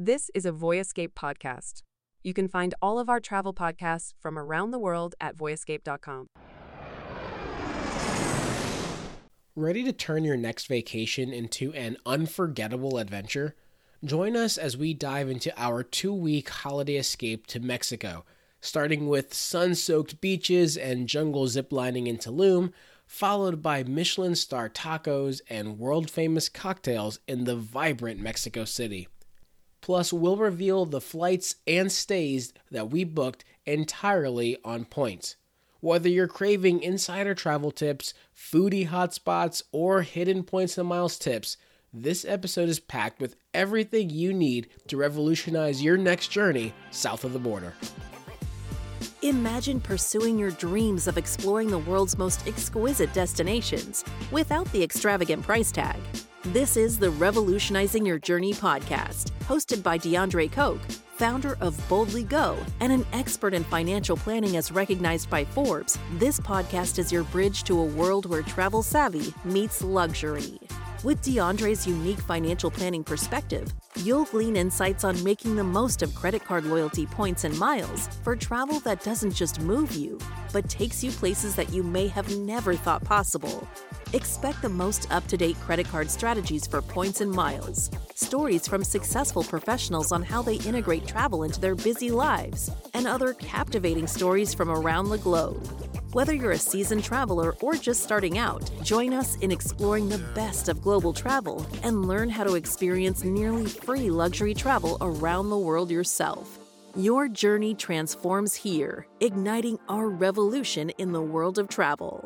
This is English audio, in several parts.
This is a Voyescape podcast. You can find all of our travel podcasts from around the world at voyescape.com. Ready to turn your next vacation into an unforgettable adventure? Join us as we dive into our 2-week holiday escape to Mexico, starting with sun-soaked beaches and jungle ziplining in Tulum, followed by Michelin star tacos and world-famous cocktails in the vibrant Mexico City. Plus, we'll reveal the flights and stays that we booked entirely on points. Whether you're craving insider travel tips, foodie hotspots, or hidden points and miles tips, this episode is packed with everything you need to revolutionize your next journey south of the border. Imagine pursuing your dreams of exploring the world's most exquisite destinations without the extravagant price tag. This is the Revolutionizing Your Journey podcast, hosted by DeAndre Koch, founder of Boldly Go and an expert in financial planning as recognized by Forbes. This podcast is your bridge to a world where travel savvy meets luxury. With DeAndre's unique financial planning perspective, you'll glean insights on making the most of credit card loyalty points and miles for travel that doesn't just move you, but takes you places that you may have never thought possible. Expect the most up-to-date credit card strategies for points and miles, stories from successful professionals on how they integrate travel into their busy lives, and other captivating stories from around the globe. Whether you're a seasoned traveler or just starting out, join us in exploring the best of global travel and learn how to experience nearly free luxury travel around the world yourself. Your journey transforms here, igniting our revolution in the world of travel.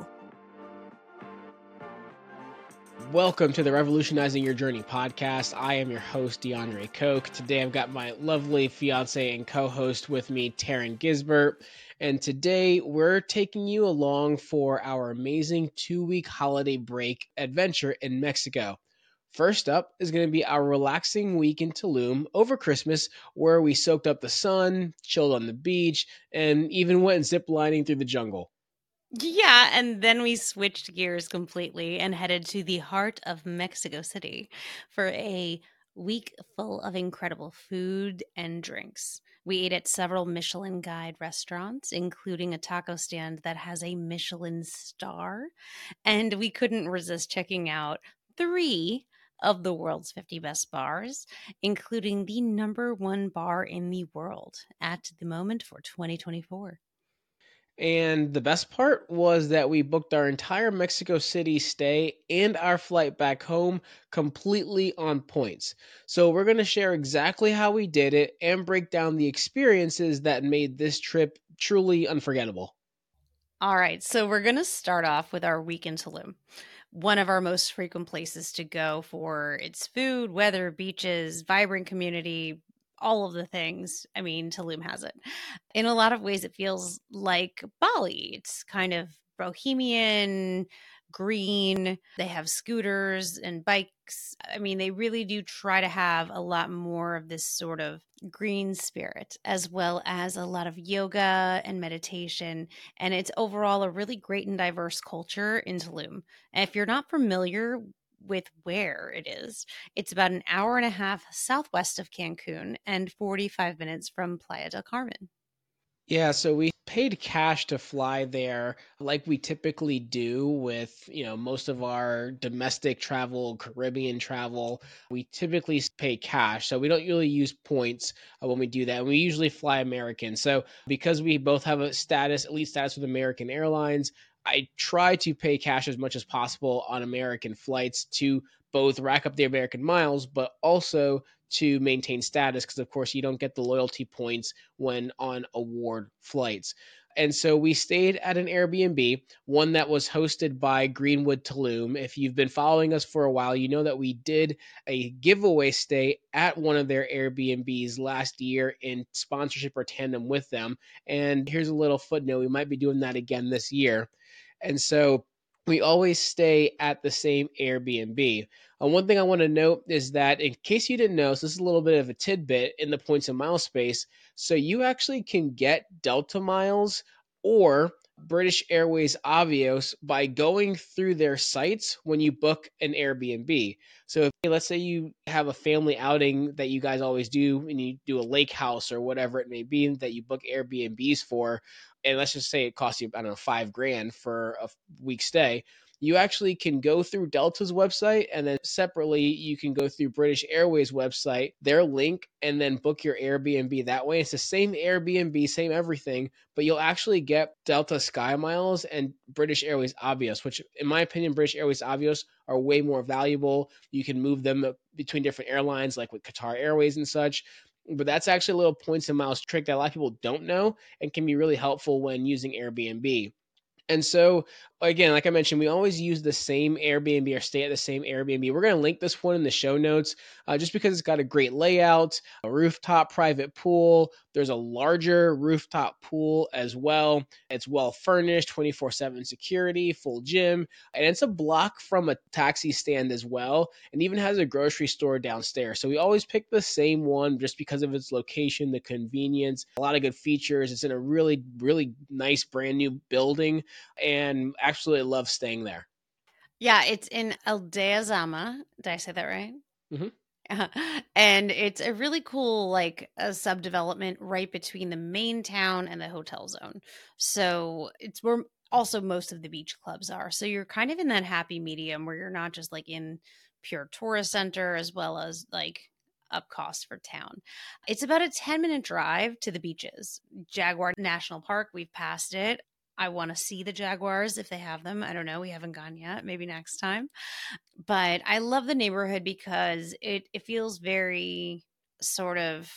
Welcome to the Revolutionizing Your Journey podcast. I am your host, DeAndre Koch. Today I've got my lovely fiance and co-host with me, Taryn Gisbert. And today we're taking you along for our amazing 2-week holiday break adventure in Mexico. First up is going to be our relaxing week in Tulum over Christmas, where we soaked up the sun, chilled on the beach, and even went ziplining through the jungle. Yeah, and then we switched gears completely and headed to the heart of Mexico City for a week full of incredible food and drinks. We ate at several Michelin Guide restaurants, including a taco stand that has a Michelin star, and we couldn't resist checking out 3 of the world's 50 best bars, including the #1 bar in the world at the moment for 2024. And the best part was that we booked our entire Mexico City stay and our flight back home completely on points. So we're going to share exactly how we did it and break down the experiences that made this trip truly unforgettable. All right, so we're going to start off with our week in Tulum, one of our most frequent places to go for its food, weather, beaches, vibrant community, all of the things. I mean, Tulum has it. In a lot of ways, it feels like Bali. It's kind of bohemian, green. They have scooters and bikes. I mean, they really do try to have a lot more of this sort of green spirit, as well as a lot of yoga and meditation. And it's overall a really great and diverse culture in Tulum. And if you're not familiar with where it is, it's about an hour and a half southwest of Cancun and 45 minutes from Playa del Carmen. Yeah, so we paid cash to fly there like we typically do with, most of our domestic travel, Caribbean travel. We typically pay cash, so we don't really use points when we do that. We usually fly American. So because we both have a elite status with American Airlines, I try to pay cash as much as possible on American flights to both rack up the American miles, but also to maintain status, because of course you don't get the loyalty points when on award flights. And so we stayed at an Airbnb, one that was hosted by Greenwood Tulum. If you've been following us for a while, you know that we did a giveaway stay at one of their Airbnbs last year in sponsorship or tandem with them. And here's a little footnote. We might be doing that again this year. And so we always stay at the same Airbnb. One thing I want to note is that in case you didn't know, so this is a little bit of a tidbit in the points and miles space. So you actually can get Delta miles or British Airways Avios by going through their sites when you book an Airbnb. So if, let's say you have a family outing that you guys always do and you do a lake house or whatever it may be that you book Airbnbs for, and let's just say it costs you, I don't know, $5,000 for a week stay, you actually can go through Delta's website, and then separately you can go through British Airways website, their link, and then book your Airbnb that way. It's the same Airbnb, same everything, but you'll actually get Delta Sky Miles and British Airways Avios, which in my opinion, British Airways Avios are way more valuable. You can move them between different airlines like with Qatar Airways and such. But that's actually a little points and miles trick that a lot of people don't know and can be really helpful when using Airbnb. And so, again, like I mentioned, we always use the same Airbnb or stay at the same Airbnb. We're going to link this one in the show notes just because it's got a great layout, a rooftop private pool. There's a larger rooftop pool as well. It's well furnished, 24/7 security, full gym, and it's a block from a taxi stand as well, and even has a grocery store downstairs. So we always pick the same one just because of its location, the convenience, a lot of good features. It's in a really, really nice brand new building, and absolutely love staying there. Yeah, it's in Aldea Zama. Did I say that right? Mm-hmm. And it's a really cool, like, a subdevelopment right between the main town and the hotel zone. So it's where also most of the beach clubs are. So you're kind of in that happy medium where you're not just like in pure tourist center as well as like up cost for town. It's about a 10-minute drive to the beaches. Jaguar National Park, we've passed it. I want to see the jaguars if they have them. I don't know. We haven't gone yet. Maybe next time. But I love the neighborhood because it feels very sort of,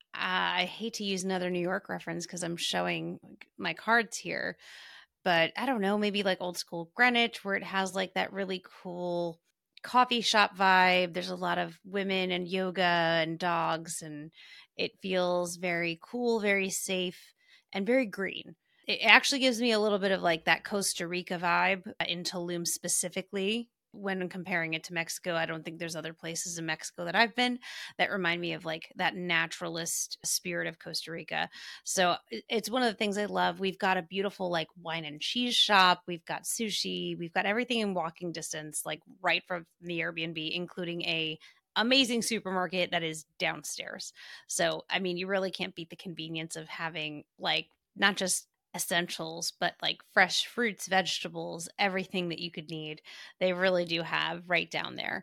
I hate to use another New York reference because I'm showing my cards here. But I don't know, maybe like old school Greenwich where it has like that really cool coffee shop vibe. There's a lot of women and yoga and dogs, and it feels very cool, very safe, and very green. It actually gives me a little bit of like that Costa Rica vibe in Tulum specifically. When comparing it to Mexico, I don't think there's other places in Mexico that I've been that remind me of like that naturalist spirit of Costa Rica. So it's one of the things I love. We've got a beautiful like wine and cheese shop. We've got sushi. We've got everything in walking distance, like right from the Airbnb, including a amazing supermarket that is downstairs. So, I mean, you really can't beat the convenience of having like not just essentials, but like fresh fruits, vegetables, everything that you could need. They really do have right down there.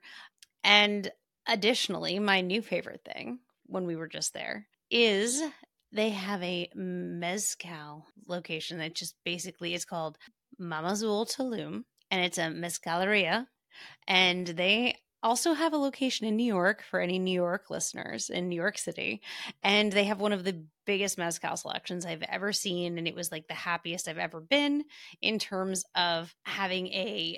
And additionally, my new favorite thing when we were just there is they have a mezcal location that just basically is called Mama Azul Tulum, and it's a mezcaleria. And they also have a location in New York for any New York listeners in New York City. And they have one of the biggest mezcal selections I've ever seen. And it was like the happiest I've ever been in terms of having a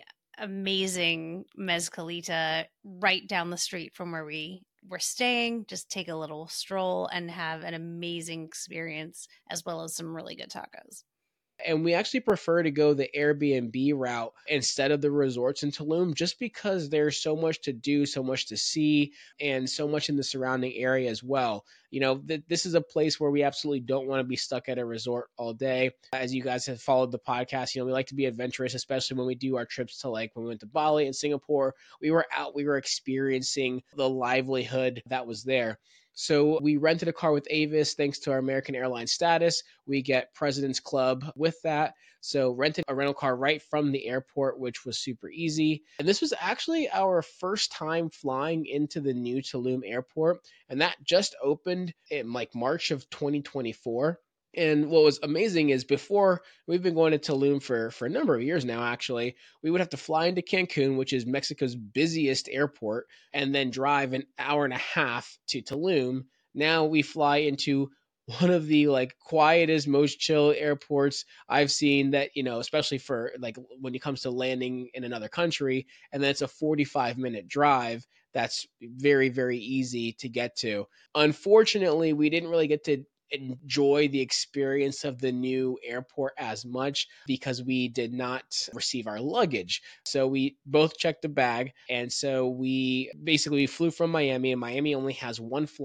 amazing mezcalita right down the street from where we were staying. Just take a little stroll and have an amazing experience as well as some really good tacos. And we actually prefer to go the Airbnb route instead of the resorts in Tulum just because there's so much to do, so much to see, and so much in the surrounding area as well. You know, this is a place where we absolutely don't want to be stuck at a resort all day. As you guys have followed the podcast, you know, we like to be adventurous, especially when we do our trips to like when we went to Bali and Singapore. We were out, we were experiencing the livelihood that was there. So we rented a car with Avis thanks to our American Airlines status. We get President's Club with that. So rented a rental car right from the airport, which was super easy. And this was actually our first time flying into the new Tulum airport. And that just opened in like March of 2024. And what was amazing is before, we've been going to Tulum for a number of years now, actually, we would have to fly into Cancun, which is Mexico's busiest airport, and then drive an hour and a half to Tulum. Now we fly into one of the like quietest, most chill airports I've seen that, you know, especially for like when it comes to landing in another country. And then it's a 45-minute drive. That's very, very easy to get to. Unfortunately, we didn't really get to enjoy the experience of the new airport as much because we did not receive our luggage. So we both checked the bag. And so we flew from Miami, and Miami only has one flight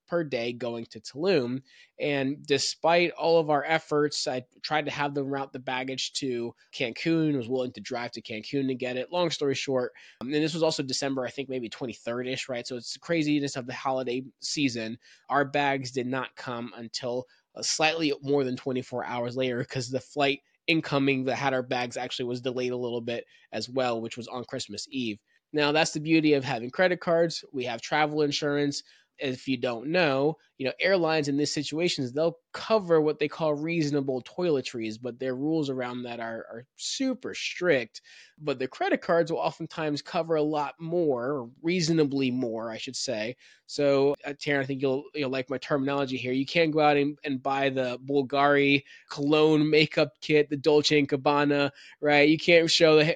per day going to Tulum. And despite all of our efforts, I tried to have them route the baggage to Cancun, was willing to drive to Cancun to get it. Long story short, and this was also December, I think maybe 23rd-ish, right? So it's the craziness of the holiday season. Our bags did not come until slightly more than 24 hours later because the flight incoming that had our bags actually was delayed a little bit as well, which was on Christmas Eve. Now, that's the beauty of having credit cards. We have travel insurance. If you don't know, airlines in these situations, they'll cover what they call reasonable toiletries, but their rules around that are super strict. But the credit cards will oftentimes cover a lot more, or reasonably more, I should say. So, Taryn, I think you'll like my terminology here. You can't go out and buy the Bulgari cologne makeup kit, the Dolce & Gabbana, right? You can't show a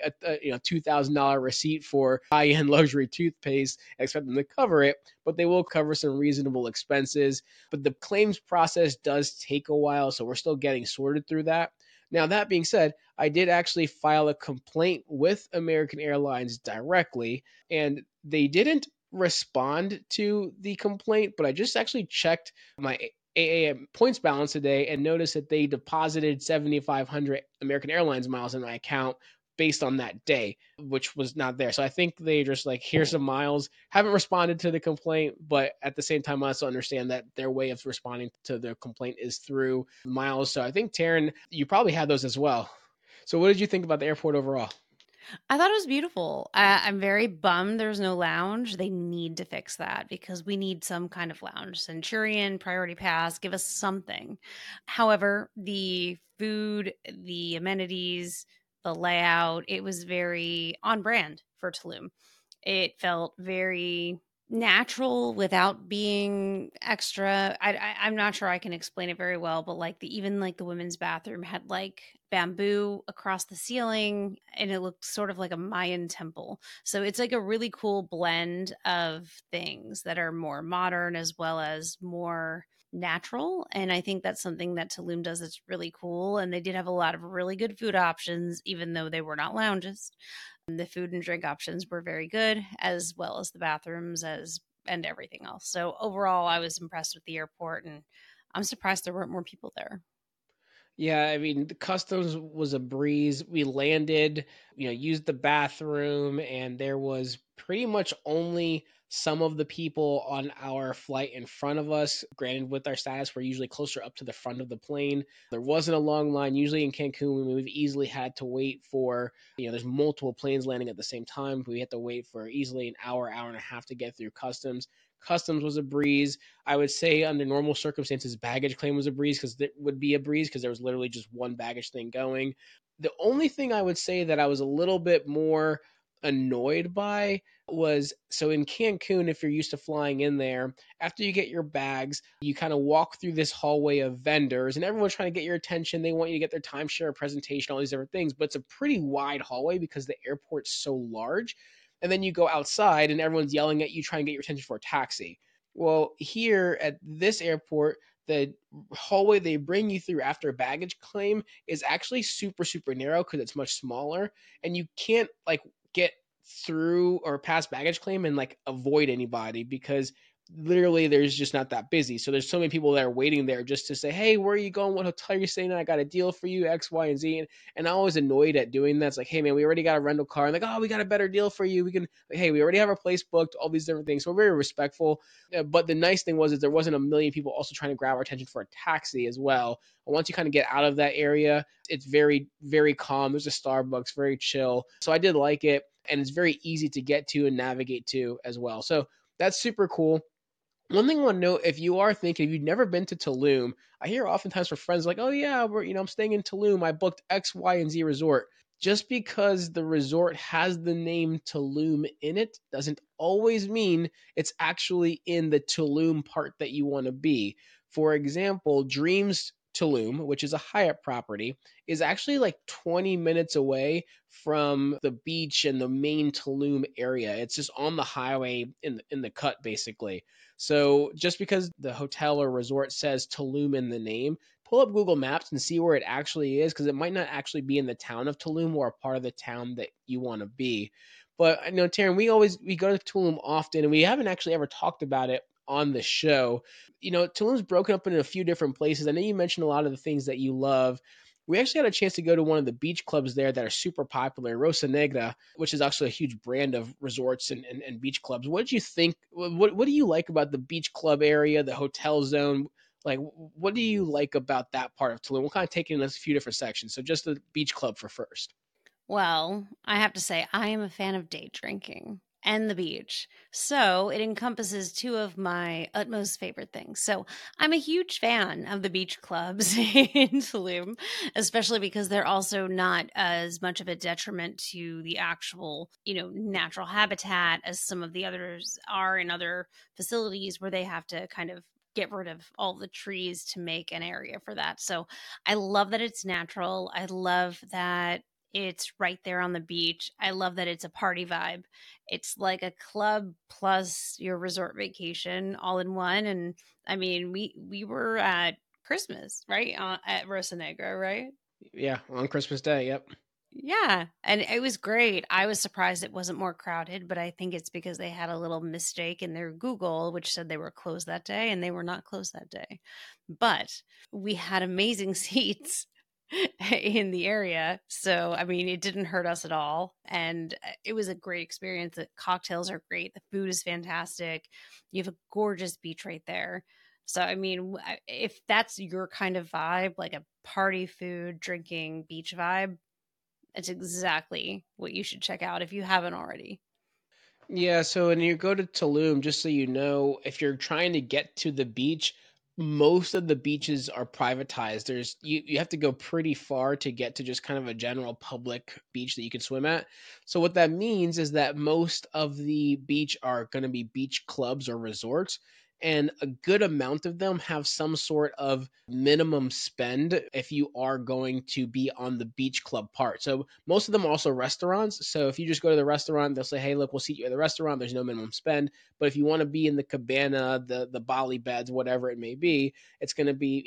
$2,000 receipt for high-end luxury toothpaste and expect them to cover it, but they will cover some reasonable expenses. But the claims process does take a while, so we're still getting sorted through that. Now, that being said, I did actually file a complaint with American Airlines directly, and they didn't respond to the complaint, but I just actually checked my AAA points balance today and noticed that they deposited 7,500 American Airlines miles in my account based on that day, which was not there. So I think they just like, here's some miles, haven't responded to the complaint, but at the same time, I also understand that their way of responding to the complaint is through miles. So I think, Taryn, you probably had those as well. So what did you think about the airport overall? I thought it was beautiful. I'm very bummed there's no lounge. They need to fix that because we need some kind of lounge. Centurion, Priority Pass, give us something. However, the food, the amenities, the layout, it was very on brand for Tulum. It felt very natural without being extra. I'm not sure I can explain it very well, but like even the women's bathroom had like bamboo across the ceiling and it looked sort of like a Mayan temple. So it's like a really cool blend of things that are more modern as well as more natural. And I think that's something that Tulum does that's really cool. And they did have a lot of really good food options, even though they were not lounges. The food and drink options were very good, as well as the bathrooms and everything else. So overall, I was impressed with the airport, and I'm surprised there weren't more people there. Yeah, I mean, the customs was a breeze. We landed, used the bathroom, and there was pretty much only some of the people on our flight in front of us. Granted, with our status, we're usually closer up to the front of the plane. There wasn't a long line. Usually in Cancun, we've easily had to wait for, there's multiple planes landing at the same time. We had to wait for easily an hour, hour and a half to get through customs. Customs was a breeze. I would say under normal circumstances, baggage claim was a breeze because it would be a breeze because there was literally just one baggage thing going. The only thing I would say that I was a little bit more annoyed by was, so in Cancun, if you're used to flying in there, after you get your bags, you kind of walk through this hallway of vendors and everyone's trying to get your attention. They want you to get their timeshare presentation, all these different things, but it's a pretty wide hallway because the airport's so large. And then you go outside and everyone's yelling at you, trying to get your attention for a taxi. Well, here at this airport, the hallway they bring you through after a baggage claim is actually super, super narrow because it's much smaller. And you can't like get through or past baggage claim and like avoid anybody because literally there's just not that busy. So there's so many people that are waiting there just to say, hey, where are you going? What hotel are you staying in? I got a deal for you, X, Y, and Z. And I'm always annoyed at doing that. It's like, hey man, we already got a rental car. And like, oh, we got a better deal for you. We can, like, hey, we already have our place booked, all these different things. So we're very respectful. But the nice thing was is there wasn't a million people also trying to grab our attention for a taxi as well. And once you kind of get out of that area, it's very, very calm. There's a Starbucks, very chill. So I did like it. And it's very easy to get to and navigate to as well. So that's super cool. One thing I want to note, if you are thinking, if you've never been to Tulum, I hear oftentimes from friends like, oh yeah, I'm staying in Tulum. I booked X, Y, and Z resort. Just because the resort has the name Tulum in it doesn't always mean it's actually in the Tulum part that you want to be. For example, Dreams Tulum, which is a Hyatt property, is actually like 20 minutes away from the beach and the main Tulum area. It's just on the highway in the cut, basically. So just because the hotel or resort says Tulum in the name, pull up Google Maps and see where it actually is, because it might not actually be in the town of Tulum or a part of the town that you want to be. But I know, Taryn, we go to Tulum often, and we haven't actually ever talked about it on the show. Tulum's broken up into a few different places. I know you mentioned a lot of the things that you love. We actually had a chance to go to one of the beach clubs there that are super popular, Rosa Negra, which is actually a huge brand of resorts and beach clubs. What did you think? What do you like about the beach club area, the hotel zone? Like, what do you like about that part of Tulum? We'll kind of take it in a few different sections. So just the beach club for first. Well, I have to say, I am a fan of day drinking and the beach. So it encompasses two of my utmost favorite things. So I'm a huge fan of the beach clubs in Tulum, especially because they're also not as much of a detriment to the actual, natural habitat as some of the others are in other facilities where they have to kind of get rid of all the trees to make an area for that. So I love that it's natural. I love that it's right there on the beach. I love that it's a party vibe. It's like a club plus your resort vacation all in one. And I mean, we were at Christmas, right? At Rosa Negra, right? Yeah, on Christmas Day. Yep. Yeah. And it was great. I was surprised it wasn't more crowded, but I think it's because they had a little mistake in their Google, which said they were closed that day, and they were not closed that day. But we had amazing seats in the area. So, I mean, it didn't hurt us at all. And it was a great experience. The cocktails are great. The food is fantastic. You have a gorgeous beach right there. So, I mean, if that's your kind of vibe, like a party food, drinking, beach vibe, it's exactly what you should check out if you haven't already. Yeah, so when you go to Tulum, just so you know, if you're trying to get to the beach, most of the beaches are privatized. You have to go pretty far to get to just kind of a general public beach that you can swim at. So what that means is that most of the beach are going to be beach clubs or resorts, and a good amount of them have some sort of minimum spend if you are going to be on the beach club part. So most of them are also restaurants. So if you just go to the restaurant, they'll say, "Hey, look, we'll seat you at the restaurant. There's no minimum spend." But if you want to be in the cabana, the Bali beds, whatever it may be, it's going to be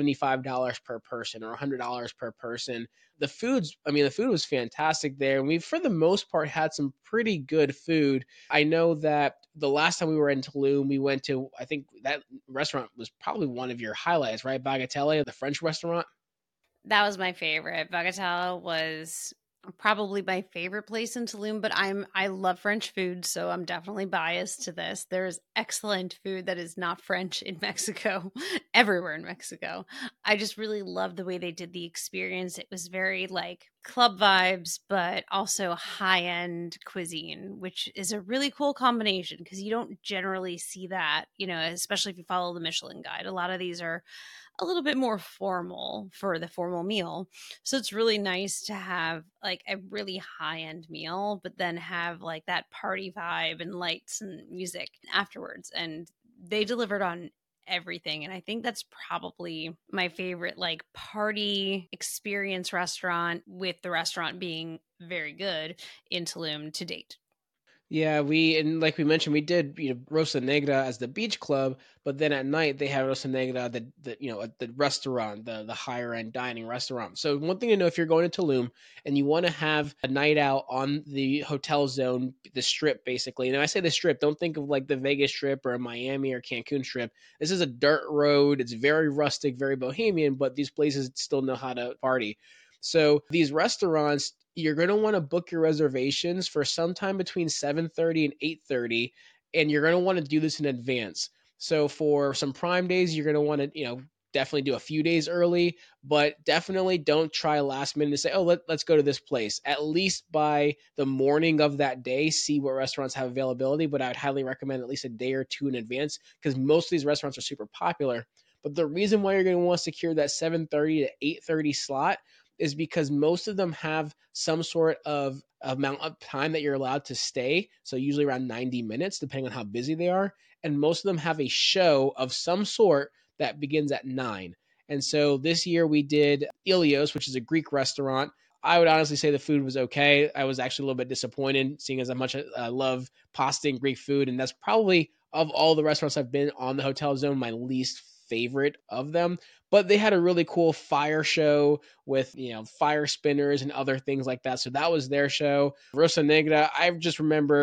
$75 per person or $100 per person. The food was fantastic there, and we for the most part had some pretty good food. I know that the last time we were in Tulum, we went to, I think that restaurant was probably one of your highlights, right? Bagatelle, the French restaurant. That was my favorite. Bagatelle was probably my favorite place in Tulum, but I love French food, so I'm definitely biased to this. There's excellent food that is not French in Mexico, everywhere in Mexico. I just really loved the way they did the experience. It was very like club vibes, but also high-end cuisine, which is a really cool combination because you don't generally see that, especially if you follow the Michelin guide. A lot of these are a little bit more formal for the formal meal. So it's really nice to have like a really high end meal, but then have like that party vibe and lights and music afterwards. And they delivered on everything. And I think that's probably my favorite like party experience restaurant, with the restaurant being very good in Tulum to date. Yeah, and like we mentioned, we did Rosa Negra as the beach club, but then at night they had Rosa Negra, at the restaurant, the higher end dining restaurant. So one thing to know, if you're going to Tulum and you want to have a night out on the hotel zone, the strip basically. And I say the strip, don't think of like the Vegas strip or Miami or Cancun strip. This is a dirt road. It's very rustic, very bohemian, but these places still know how to party. So these restaurants, you're going to want to book your reservations for sometime between 7:30 and 8:30, and you're going to want to do this in advance. So for some prime days, you're going to want to, definitely do a few days early, but definitely don't try last minute to say, "Oh, let's go to this place." At least by the morning of that day, see what restaurants have availability, but I would highly recommend at least a day or two in advance because most of these restaurants are super popular. But the reason why you're going to want to secure that 7:30 to 8:30 slot is because most of them have some sort of amount of time that you're allowed to stay. So usually around 90 minutes, depending on how busy they are. And most of them have a show of some sort that begins at 9. And so this year we did Ilios, which is a Greek restaurant. I would honestly say the food was okay. I was actually a little bit disappointed, seeing as much I love pasta and Greek food. And that's probably, of all the restaurants I've been on the hotel zone, my least favorite of them. But they had a really cool fire show with, fire spinners and other things like that. So that was their show. Rosa Negra, I just remember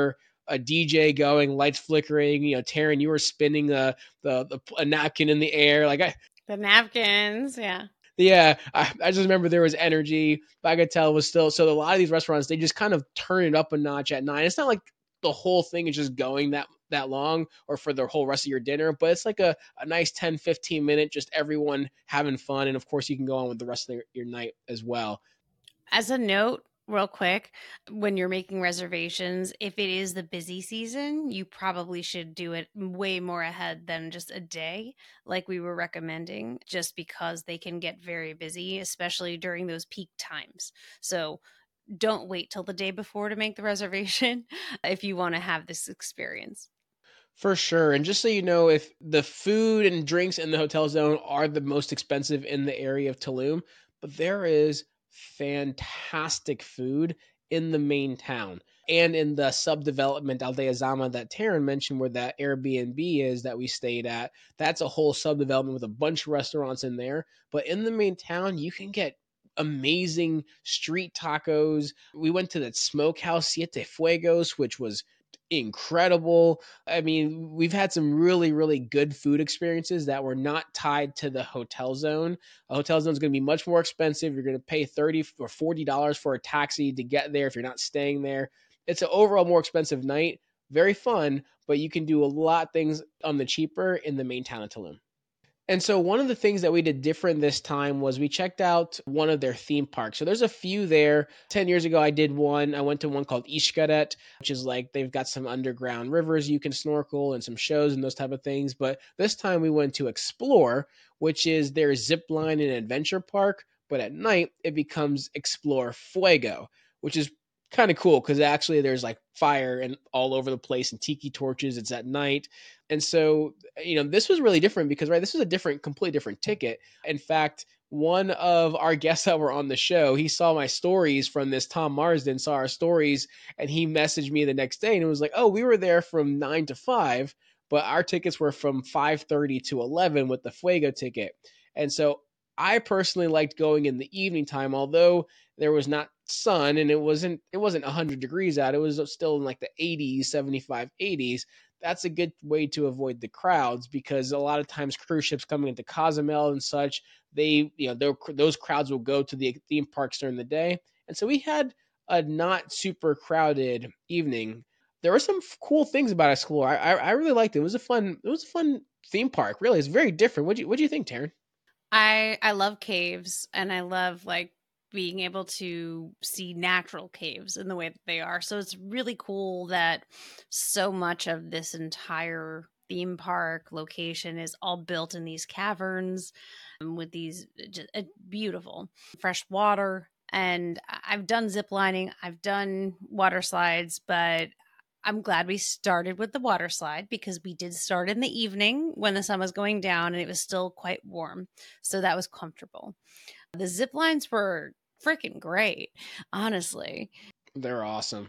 a DJ going, lights flickering. Taryn, you were spinning a napkin in the air. The napkins, yeah. Yeah, I just remember there was energy. Bagatelle was still, so a lot of these restaurants, they just kind of turn it up a notch at 9. It's not like the whole thing is just going that long or for the whole rest of your dinner, but it's like a nice 10-15 minute, just everyone having fun. And of course you can go on with the rest of your night as well. As a note, real quick, when you're making reservations, if it is the busy season, you probably should do it way more ahead than just a day, like we were recommending, just because they can get very busy, especially during those peak times. So don't wait till the day before to make the reservation if you want to have this experience. For sure. And just so you know, if the food and drinks in the hotel zone are the most expensive in the area of Tulum, but there is fantastic food in the main town and in the subdevelopment Aldea Zama that Taryn mentioned, where that Airbnb is that we stayed at. That's a whole subdevelopment with a bunch of restaurants in there. But in the main town, you can get amazing street tacos. We went to that smokehouse Siete Fuegos, which was incredible. I mean, we've had some really, really good food experiences that were not tied to the hotel zone. A hotel zone is going to be much more expensive. You're going to pay $30 or $40 for a taxi to get there if you're not staying there. It's an overall more expensive night. Very fun, but you can do a lot of things on the cheaper in the main town of Tulum. And so one of the things that we did different this time was we checked out one of their theme parks. So there's a few there. 10 years ago, I did one. I went to one called Xcaret, which is like they've got some underground rivers you can snorkel and some shows and those type of things. But this time we went to Explore, which is their zip line and adventure park. But at night, it becomes Explore Fuego, which is kind of cool because actually there's like fire and all over the place and tiki torches. It's at night. And so, this was really different because, right, this was a completely different ticket. In fact, one of our guests that were on the show, he saw my stories from this. Tom Marsden saw our stories and he messaged me the next day and it was like, oh, we were there from 9 to 5, but our tickets were from 5:30 to 11 with the Fuego ticket. And so I personally liked going in the evening time, although there was not sun and it wasn't 100 degrees out. It was still in like the 80s, 75, 80s. That's a good way to avoid the crowds because a lot of times cruise ships coming into Cozumel and such, those crowds will go to the theme parks during the day. And so we had a not super crowded evening. There were some cool things about Explore. I really liked it. It was a fun theme park. Really, it's very different. What do you think, Taryn? I love caves and I love being able to see natural caves in the way that they are. So it's really cool that so much of this entire theme park location is all built in these caverns with these just beautiful fresh water. And I've done zip lining, I've done water slides, but I'm glad we started with the water slide because we did start in the evening when the sun was going down and it was still quite warm. So that was comfortable. The zip lines were freaking great, honestly. They're awesome.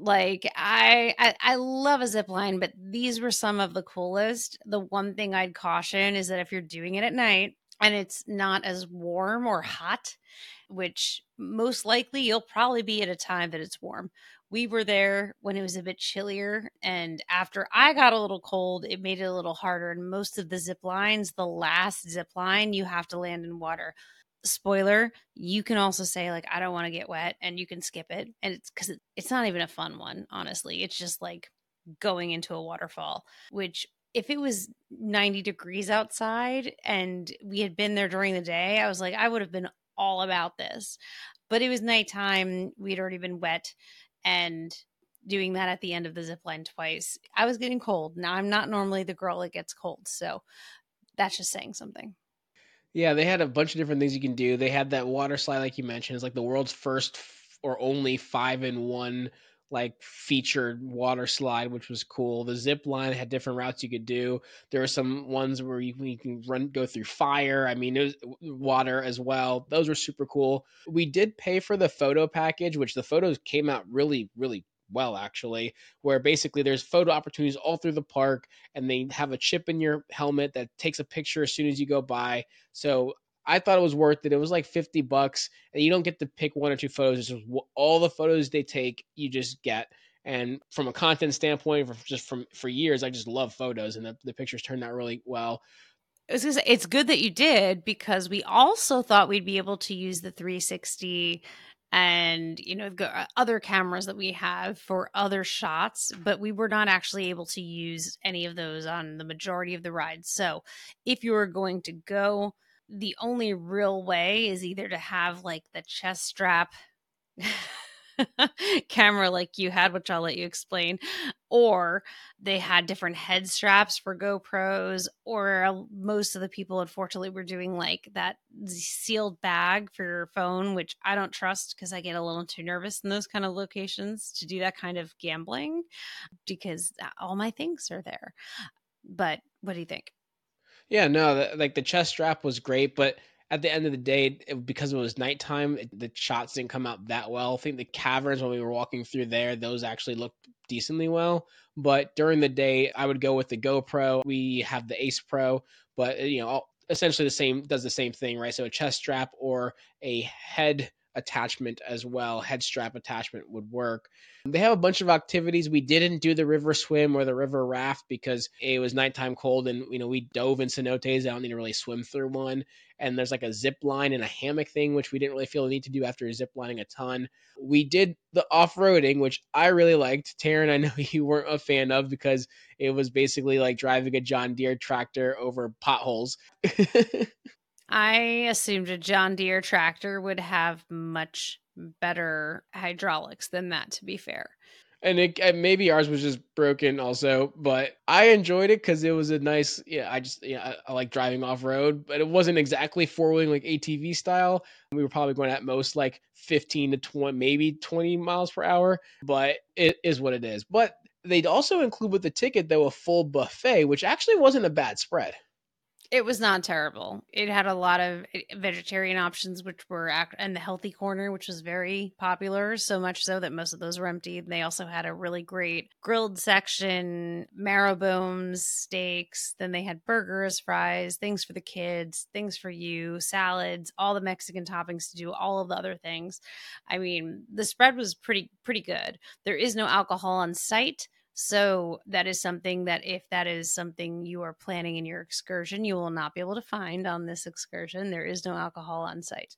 I love a zip line, but these were some of the coolest. The one thing I'd caution is that if you're doing it at night and it's not as warm or hot, which most likely you'll probably be at a time that it's warm. We were there when it was a bit chillier, and after I got a little cold, it made it a little harder. And most of the zip lines, the last zip line, you have to land in water. Spoiler, you can also say I don't want to get wet and you can skip it. And it's because it's not even a fun one, honestly. It's just like going into a waterfall, which if it was 90 degrees outside and we had been there during the day, I was like, I would have been all about this. But it was nighttime. We'd already been wet and doing that at the end of the zip line twice. I was getting cold. Now I'm not normally the girl that gets cold. So that's just saying something. Yeah, they had a bunch of different things you can do. They had that water slide, like you mentioned. It's like the world's first or only 5-in-1 featured water slide, which was cool. The zip line had different routes you could do. There were some ones where you can go through fire. I mean, it was water as well. Those were super cool. We did pay for the photo package, which the photos came out really, really well, actually, where basically there's photo opportunities all through the park and they have a chip in your helmet that takes a picture as soon as you go by. So I thought it was worth it. It was like $50 and you don't get to pick one or two photos. It's just all the photos they take, you just get. And from a content standpoint, for years, I just love photos, and the pictures turned out really well. I was gonna say, it's good that you did, because we also thought we'd be able to use the 360 and other cameras that we have for other shots, but we were not actually able to use any of those on the majority of the rides. So if you were going to go, the only real way is either to have like the chest strap camera like you had, which I'll let you explain, or they had different head straps for GoPros, or most of the people unfortunately were doing like that sealed bag for your phone, which I don't trust because I get a little too nervous in those kind of locations to do that kind of gambling, because all my things are there. But what do you think? Yeah, no, like the chest strap was great, but at the end of the day, because it was nighttime, the shots didn't come out that well. I think the caverns when we were walking through there, those actually looked decently well. But during the day, I would go with the GoPro. We have the Ace Pro, but essentially does the same thing, right? So a chest strap or a head attachment as well, head strap attachment would work. They have a bunch of activities. We didn't do the river swim or the river raft because it was nighttime cold, and we dove in cenotes. I don't need to really swim through one. And there's like a zip line and a hammock thing, which we didn't really feel the need to do after zip lining a ton. We did the off-roading, which I really liked. Taryn, I know you weren't a fan of because it was basically like driving a John Deere tractor over potholes. I assumed a John Deere tractor would have much better hydraulics than that, to be fair. And maybe ours was just broken also, but I enjoyed it because it was a nice, I like driving off road, but it wasn't exactly four-wheeling like ATV style. We were probably going at most like 15 to 20, maybe 20 miles per hour, but it is what it is. But they'd also include with the ticket, though, a full buffet, which actually wasn't a bad spread. It was not terrible. It had a lot of vegetarian options, which were, and the healthy corner, which was very popular, so much so that most of those were empty. They also had a really great grilled section, marrow bones, steaks. Then they had burgers, fries, things for the kids, things for you, salads, all the Mexican toppings to do all of the other things. I mean, the spread was pretty good. There is no alcohol on site. So that is something that if that is something you are planning in your excursion, you will not be able to find on this excursion. There is no alcohol on site.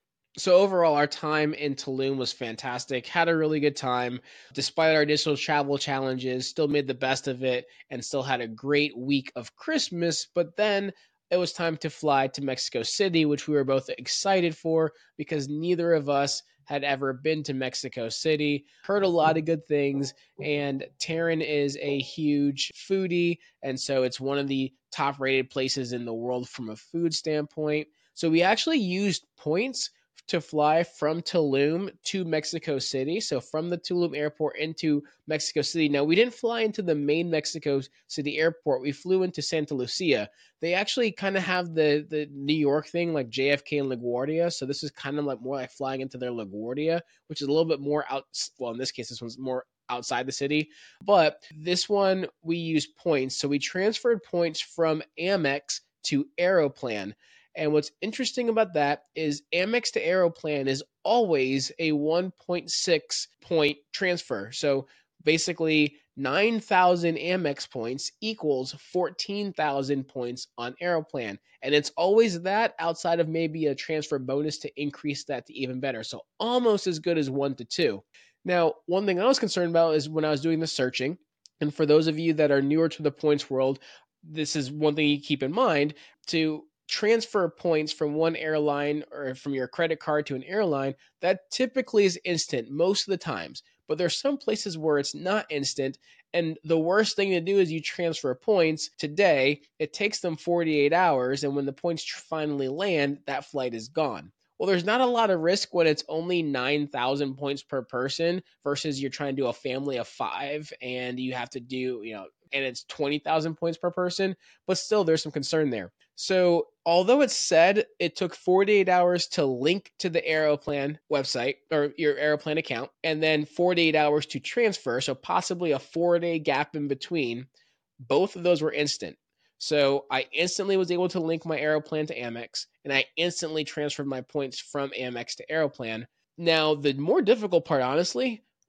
So overall, our time in Tulum was fantastic. Had a really good time. Despite our additional travel challenges, still made the best of it and still had a great week of Christmas. But then it was time to fly to Mexico City, which we were both excited for because neither of us had ever been to Mexico City. Heard a lot of good things, and Taryn is a huge foodie, and so it's one of the top-rated places in the world from a food standpoint. So we actually used points to fly from Tulum to Mexico City. So from the Tulum airport into Mexico City. Now, we didn't fly into the main Mexico City airport. We flew into Santa Lucia. They actually kind of have the New York thing like JFK and LaGuardia. So this is kind of like more like flying into their LaGuardia, which is a little bit more out. Well, in this case, this one's more outside the city. But this one, we used points. So we transferred points from Amex to Aeroplan. And what's interesting about that is Amex to Aeroplan is always a 1.6 point transfer. So basically 9,000 Amex points equals 14,000 points on Aeroplan. And it's always that outside of maybe a transfer bonus to increase that to even better. So almost as good as 1 to 2. Now, one thing I was concerned about is when I was doing the searching, and for those of you that are newer to the points world, this is one thing you keep in mind to transfer points from one airline or from your credit card to an airline, that typically is instant most of the times. But there's some places where it's not instant. And the worst thing to do is you transfer points today. It takes them 48 hours. And when the points finally land, that flight is gone. Well, there's not a lot of risk when it's only 9,000 points per person versus you're trying to do a family of 5 and you have to do, and it's 20,000 points per person, but still there's some concern there. So although it's said it took 48 hours to link to the Aeroplan website or your Aeroplan account, and then 48 hours to transfer, so possibly a 4-day gap in between, both of those were instant. So I instantly was able to link my Aeroplan to Amex, and I instantly transferred my points from Amex to Aeroplan. Now, the more difficult part, honestly,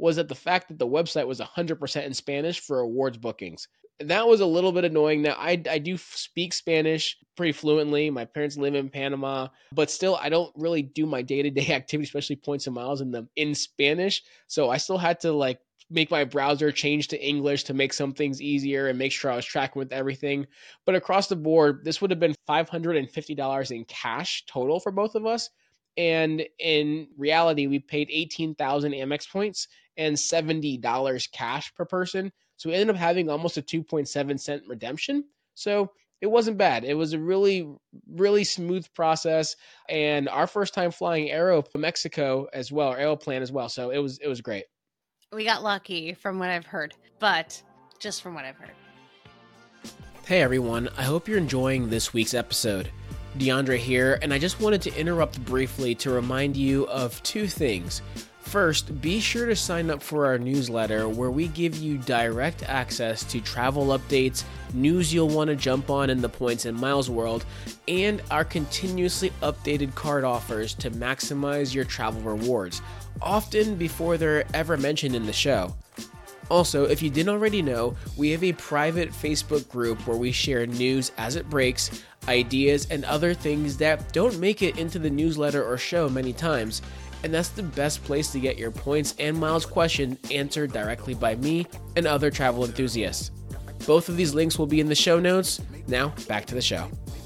was that the fact that the website was 100% in Spanish for awards bookings. That was a little bit annoying. Now, I do speak Spanish pretty fluently. My parents live in Panama, but still, I don't really do my day-to-day activity, especially points and miles in Spanish. So I still had to like make my browser change to English to make some things easier and make sure I was tracking with everything. But across the board, this would have been $550 in cash total for both of us. And in reality, we paid 18,000 Amex points and $70 cash per person. So we ended up having almost a 2.7 cent redemption. So it wasn't bad. It was a really, really smooth process. And our first time flying Aero Mexico as well, or Aeroplan as well. So it was great. We got lucky from what I've heard, but just from what I've heard. Hey everyone, I hope you're enjoying this week's episode. DeAndre here, and I just wanted to interrupt briefly to remind you of two things. First, be sure to sign up for our newsletter where we give you direct access to travel updates, news you'll want to jump on in the points and miles world, and our continuously updated card offers to maximize your travel rewards, often before they're ever mentioned in the show. Also, if you didn't already know, we have a private Facebook group where we share news as it breaks, ideas, and other things that don't make it into the newsletter or show many times, and that's the best place to get your points and miles question answered directly by me and other travel enthusiasts. Both of these links will be in the show notes. Now, back to the show.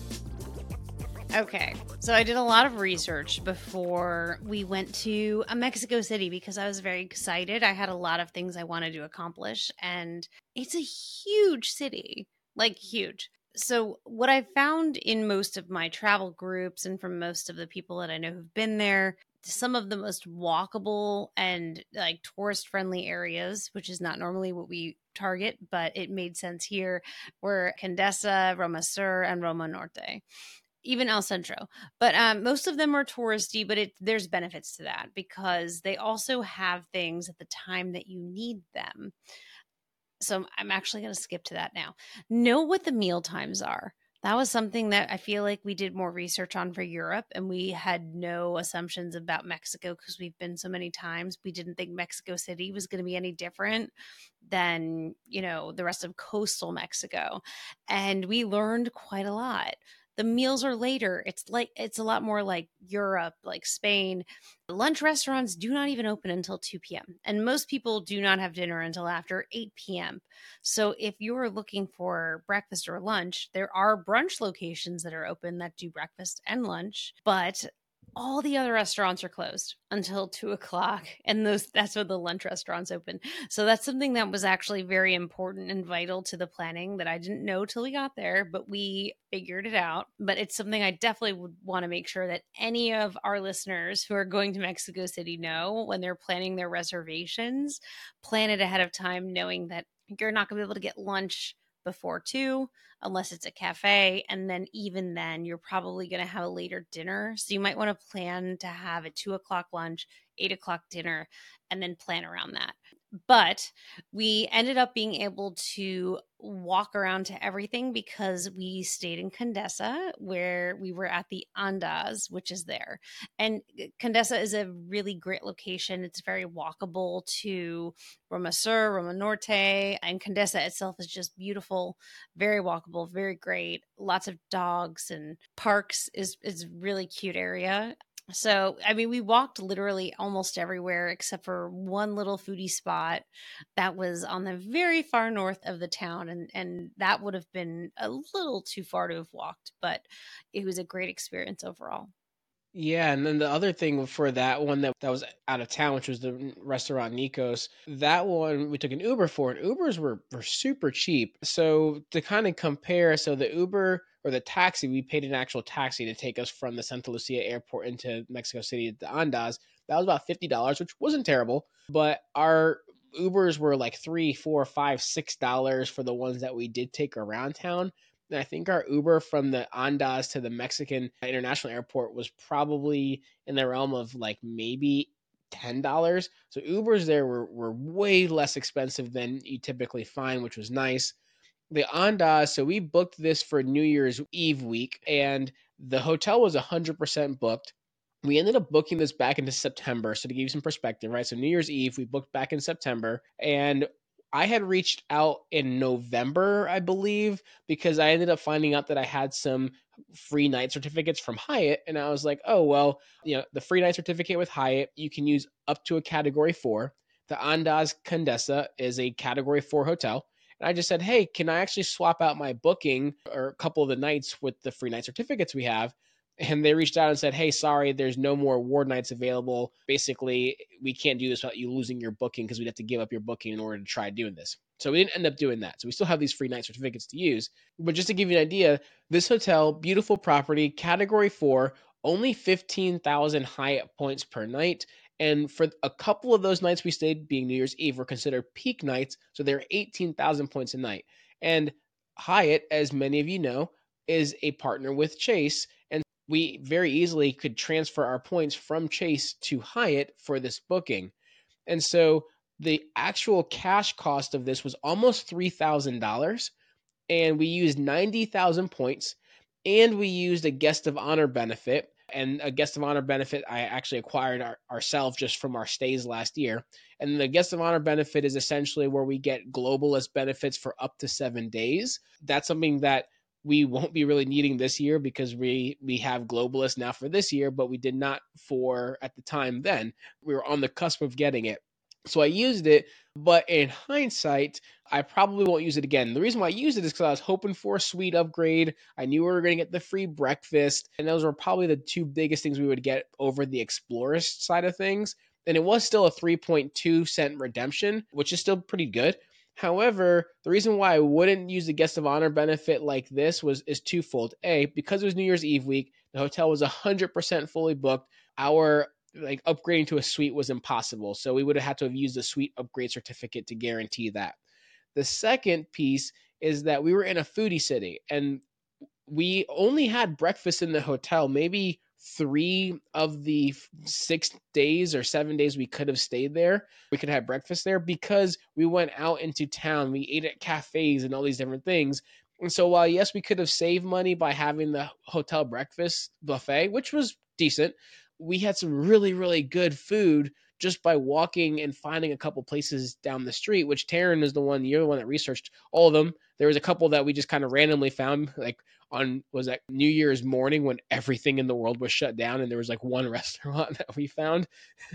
Okay, so I did a lot of research before we went to Mexico City because I was very excited. I had a lot of things I wanted to accomplish, and it's a huge city, like huge. So what I found in most of my travel groups and from most of the people that I know who've been there, some of the most walkable and like tourist friendly areas, which is not normally what we target, but it made sense here, were Condesa, Roma Sur, and Roma Norte. Even El Centro. But most of them are touristy, but there's benefits to that because they also have things at the time that you need them. So I'm actually going to skip to that now. Know what the meal times are. That was something that I feel like we did more research on for Europe, and we had no assumptions about Mexico because we've been so many times. We didn't think Mexico City was going to be any different than, the rest of coastal Mexico. And we learned quite a lot. The meals are later. It's a lot more like Europe, like Spain. Lunch restaurants do not even open until 2 p.m. And most people do not have dinner until after 8 p.m. So if you're looking for breakfast or lunch, there are brunch locations that are open that do breakfast and lunch, but all the other restaurants are closed until 2 o'clock. And that's when the lunch restaurants open. So that's something that was actually very important and vital to the planning that I didn't know till we got there, but we figured it out. But it's something I definitely would want to make sure that any of our listeners who are going to Mexico City know when they're planning their reservations, plan it ahead of time, knowing that you're not going to be able to get lunch before 2 unless it's a cafe, and then even then you're probably going to have a later dinner, so you might want to plan to have a 2 o'clock lunch, 8 o'clock dinner, and then plan around that. But we ended up being able to walk around to everything because we stayed in Condesa, where we were at the Andas, which is there. And Condesa is a really great location. It's very walkable to Roma Sur, Roma Norte, and Condesa itself is just beautiful, very walkable, very great. Lots of dogs and parks is a really cute area. So, I mean, we walked literally almost everywhere except for one little foodie spot that was on the very far north of the town. And that would have been a little too far to have walked, but it was a great experience overall. Yeah, and then the other thing for that one that was out of town, which was the restaurant Nikos, that one we took an Uber for, and Ubers were super cheap. So to kind of compare, so the Uber or the taxi, we paid an actual taxi to take us from the Santa Lucia airport into Mexico City to the Andas. That was about $50, which wasn't terrible, but our Ubers were like $3, $4, $5, $6 for the ones that we did take around town. And I think our Uber from the Andas to the Mexican International Airport was probably in the realm of like maybe $10. So Ubers there were way less expensive than you typically find, which was nice. The Andas, so we booked this for New Year's Eve week, and the hotel was 100% booked. We ended up booking this back into September. So to give you some perspective, right? So New Year's Eve, we booked back in September, and I had reached out in November, I believe, because I ended up finding out that I had some free night certificates from Hyatt. And I was like, oh, well, the free night certificate with Hyatt, you can use up to a category 4. The Andaz Condesa is a category 4 hotel. And I just said, hey, can I actually swap out my booking or a couple of the nights with the free night certificates we have? And they reached out and said, hey, sorry, there's no more award nights available. Basically, we can't do this without you losing your booking because we'd have to give up your booking in order to try doing this. So we didn't end up doing that. So we still have these free night certificates to use. But just to give you an idea, this hotel, beautiful property, category 4, only 15,000 Hyatt points per night. And for a couple of those nights we stayed, being New Year's Eve, were considered peak nights. So they're 18,000 points a night. And Hyatt, as many of you know, is a partner with Chase. And we very easily could transfer our points from Chase to Hyatt for this booking. And so the actual cash cost of this was almost $3,000. And we used 90,000 points. And we used a guest of honor benefit. And a guest of honor benefit I actually acquired ourselves just from our stays last year. And the guest of honor benefit is essentially where we get globalist benefits for up to 7 days. That's something that we won't be really needing this year because we have globalist now for this year, but we did not for at the time then. We were on the cusp of getting it. So I used it, but in hindsight, I probably won't use it again. The reason why I used it is because I was hoping for a suite upgrade. I knew we were going to get the free breakfast, and those were probably the two biggest things we would get over the Explorist side of things. And it was still a 3.2 cent redemption, which is still pretty good. However, the reason why I wouldn't use the guest of honor benefit like this is twofold. A, because it was New Year's Eve week, the hotel was 100% fully booked. Our upgrading to a suite was impossible. So we would have had to have used a suite upgrade certificate to guarantee that. The second piece is that we were in a foodie city and we only had breakfast in the hotel, maybe 3 of the 6 days or 7 days we could have stayed there. We could have breakfast there because we went out into town. We ate at cafes and all these different things. And so while, yes, we could have saved money by having the hotel breakfast buffet, which was decent, we had some really, really good food just by walking and finding a couple places down the street, which Taryn is you're the one that researched all of them. There was a couple that we just kind of randomly found, was that New Year's morning when everything in the world was shut down and there was one restaurant that we found.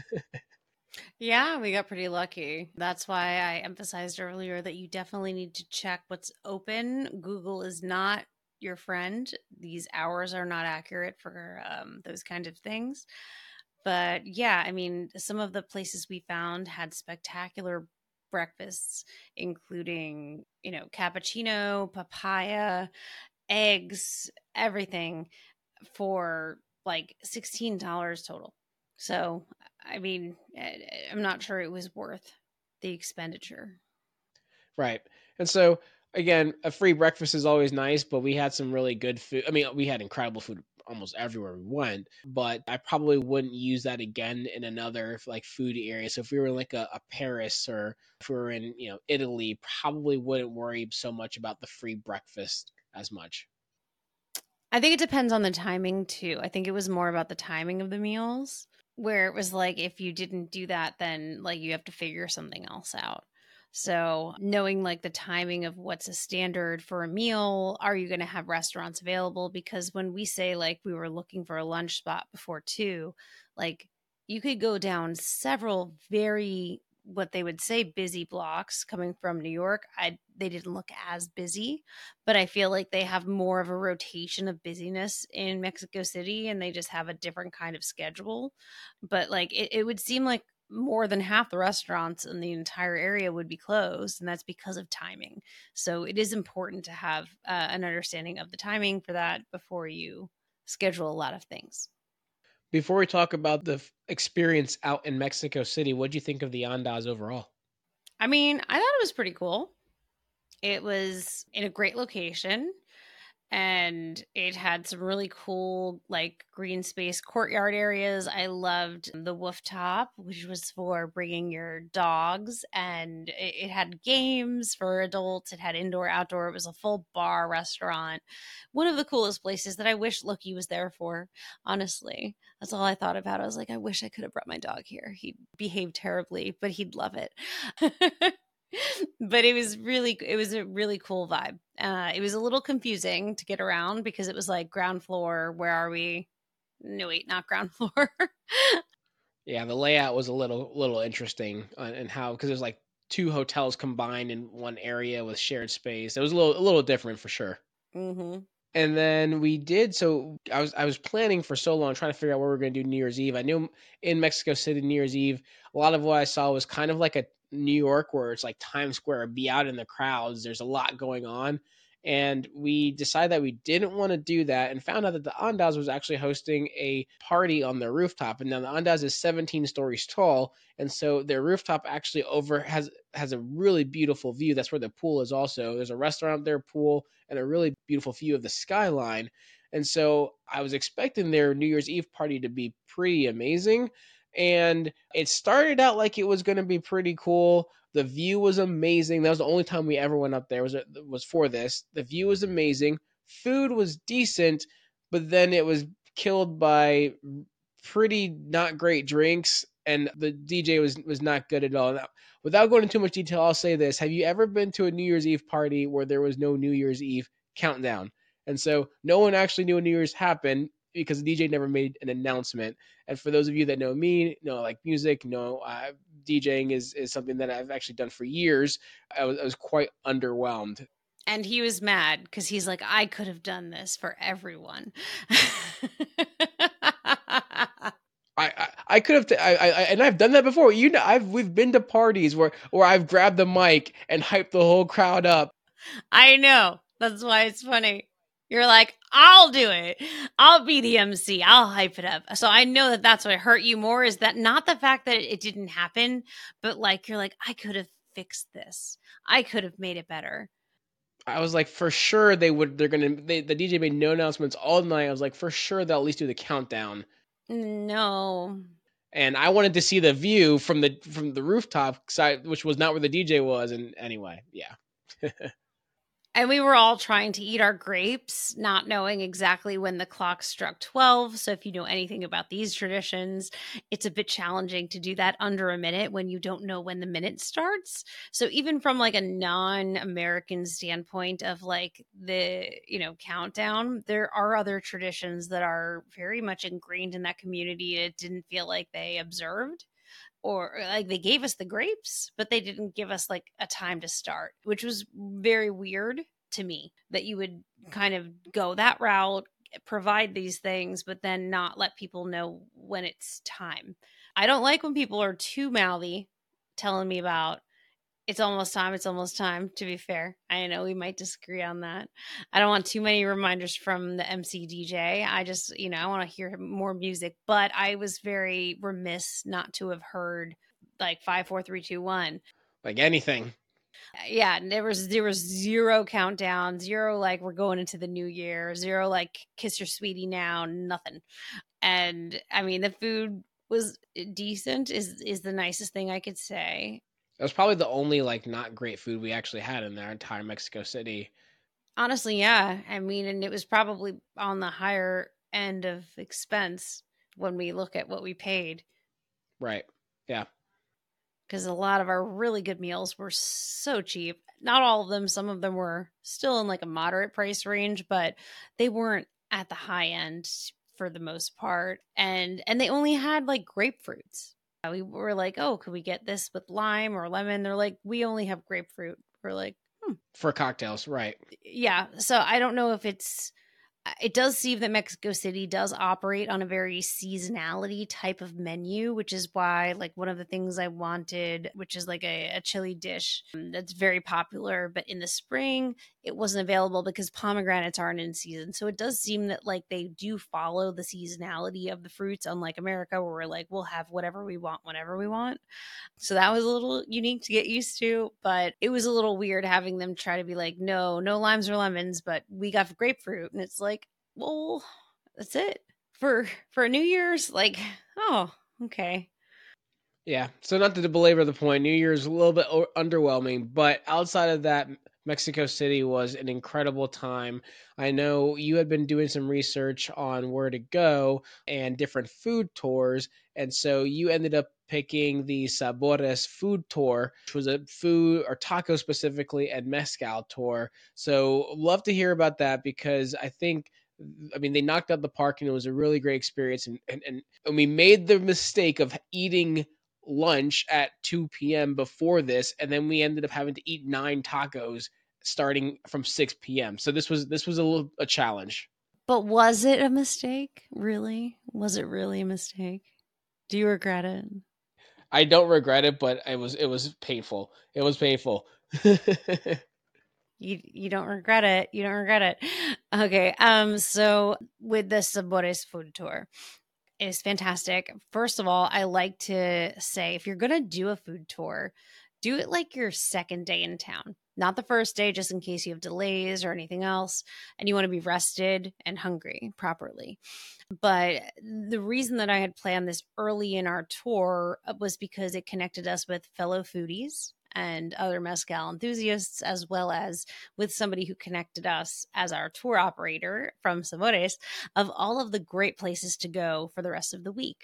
Yeah, we got pretty lucky. That's why I emphasized earlier that you definitely need to check what's open. Google is not your friend. These hours are not accurate for those kind of things. But yeah, I mean, some of the places we found had spectacular breakfasts, including, cappuccino, papaya, eggs, everything for $16 total. So, I mean, I'm not sure it was worth the expenditure. Right. And so, again, a free breakfast is always nice, but we had some really good food. I mean, we had incredible food almost everywhere we went, but I probably wouldn't use that again in another food area. So if we were in a Paris or if we were in, Italy, probably wouldn't worry so much about the free breakfast as much. I think it depends on the timing too. I think it was more about the timing of the meals, where it was if you didn't do that, then you have to figure something else out. So knowing the timing of what's a standard for a meal, are you going to have restaurants available? Because when we say we were looking for a lunch spot before 2, you could go down several very, what they would say, busy blocks coming from New York. They didn't look as busy, but I feel like they have more of a rotation of busyness in Mexico City and they just have a different kind of schedule. But it would seem like more than half the restaurants in the entire area would be closed, and that's because of timing. So it is important to have an understanding of the timing for that before you schedule a lot of things. Before we talk about the experience out in Mexico City, what do you think of the Andaz overall? I mean, I thought it was pretty cool. It was in a great location. and it had some really cool like green space courtyard areas. I loved the Wolf Top, which was for bringing your dogs, and it had games for adults. It had indoor, outdoor. It was a full bar restaurant. One of the coolest places that I wish Loki was there for, honestly. That's all I thought about. I was like, I wish I could have brought my dog here. He'd behave terribly, but he'd love it. But it was a really cool vibe. It was a little confusing to get around because it was like ground floor. Where are we? No, wait, not ground floor. Yeah, the layout was a little interesting and how, because there's like two hotels combined in one area with shared space. It was a little different for sure. Mm-hmm. And then we did, so I was planning for so long, trying to figure out what we were going to do New Year's Eve. I knew in Mexico City, New Year's Eve, a lot of what I saw was kind of like a New York, where it's like Times Square, be out in the crowds. There's a lot going on. And we decided that we didn't want to do that, and found out that the Andaz was actually hosting a party on their rooftop. And now the Andaz is 17 stories tall. And so their rooftop actually has a really beautiful view. That's where the pool is also. There's a restaurant there, pool, and a really beautiful view of the skyline. And so I was expecting their New Year's Eve party to be pretty amazing. And it started out like it was going to be pretty cool. The view was amazing. That was the only time we ever went up there was for this. The view was amazing. Food was decent, but then it was killed by pretty not great drinks, and the DJ was not good at all. Now, without going into too much detail, I'll say this. Have you ever been to a New Year's Eve party where there was no New Year's Eve countdown? And so no one actually knew when New Year's happened because the DJ never made an announcement. And for those of you that know me, know like music, know DJing is something that I've actually done for years. I was quite underwhelmed. And he was mad because he's like, I could have done this for everyone. I could have, and I've done that before. We've been to parties where I've grabbed the mic and hyped the whole crowd up. I know. That's why it's funny. You're like, I'll do it. I'll be the MC. I'll hype it up. So I know that that's what hurt you more, is that not the fact that it didn't happen, but like, you're like, I could have fixed this. I could have made it better. I was like, for sure the DJ made no announcements all night. I was like, for sure they'll at least do the countdown. No. And I wanted to see the view from the rooftop side, which was not where the DJ was. And anyway, yeah. And we were all trying to eat our grapes, not knowing exactly when the clock struck 12. So if you know anything about these traditions, it's a bit challenging to do that under a minute when you don't know when the minute starts. So even from like a non-American standpoint of like the, countdown, there are other traditions that are very much ingrained in that community. It didn't feel like they observed. Or like they gave us the grapes, but they didn't give us like a time to start, which was very weird to me, that you would kind of go that route, provide these things, but then not let people know when it's time. I don't like when people are too mouthy telling me about it's almost time, to be fair. I know we might disagree on that. I don't want too many reminders from the MC DJ. I just, I want to hear more music. But I was very remiss not to have heard like 5, 4, 3, 2, 1. Like anything. Yeah, there was zero countdown, zero like we're going into the new year, zero like kiss your sweetie now, nothing. And I mean, the food was decent, is the nicest thing I could say. That was probably the only like not great food we actually had in our entire Mexico City. Honestly, yeah. I mean, and it was probably on the higher end of expense when we look at what we paid. Right. Yeah. Because a lot of our really good meals were so cheap. Not all of them. Some of them were still in like a moderate price range, but they weren't at the high end for the most part. And they only had like grapefruits. We were like, oh, could we get this with lime or lemon? They're like, we only have grapefruit. We're like, For cocktails, right. Yeah. So I don't know if it does seem that Mexico City does operate on a very seasonality type of menu, which is why like one of the things I wanted, which is like a chili dish that's very popular, but in the spring it wasn't available because pomegranates aren't in season. So it does seem that like they do follow the seasonality of the fruits, unlike America, where we're like, we'll have whatever we want whenever we want. So that was a little unique to get used to, but it was a little weird having them try to be like, no limes or lemons, but we got grapefruit. And it's like, well, that's it for New Year's. Like, oh, okay. Yeah. So not to belabor the point, New Year's a little bit underwhelming, but outside of that, Mexico City was an incredible time. I know you had been doing some research on where to go and different food tours, and so you ended up picking the Sabores food tour, which was a food or taco specifically and mezcal tour. So love to hear about that because I mean, they knocked out the park and it was a really great experience. And we made the mistake of eating lunch at 2 p.m. before this, and then we ended up having to eat 9 tacos starting from 6 p.m. So this was a challenge. But was it a mistake? Really? Was it really a mistake? Do you regret it? I don't regret it, but it was painful. It was painful. You don't regret it. You don't regret it. Okay. So with the Sabores food tour, is fantastic. First of all, I like to say if you're going to do a food tour, do it like your second day in town, not the first day, just in case you have delays or anything else, and you want to be rested and hungry properly. But the reason that I had planned this early in our tour was because it connected us with fellow foodies and other mezcal enthusiasts, as well as with somebody who connected us as our tour operator from Sabores of all of the great places to go for the rest of the week.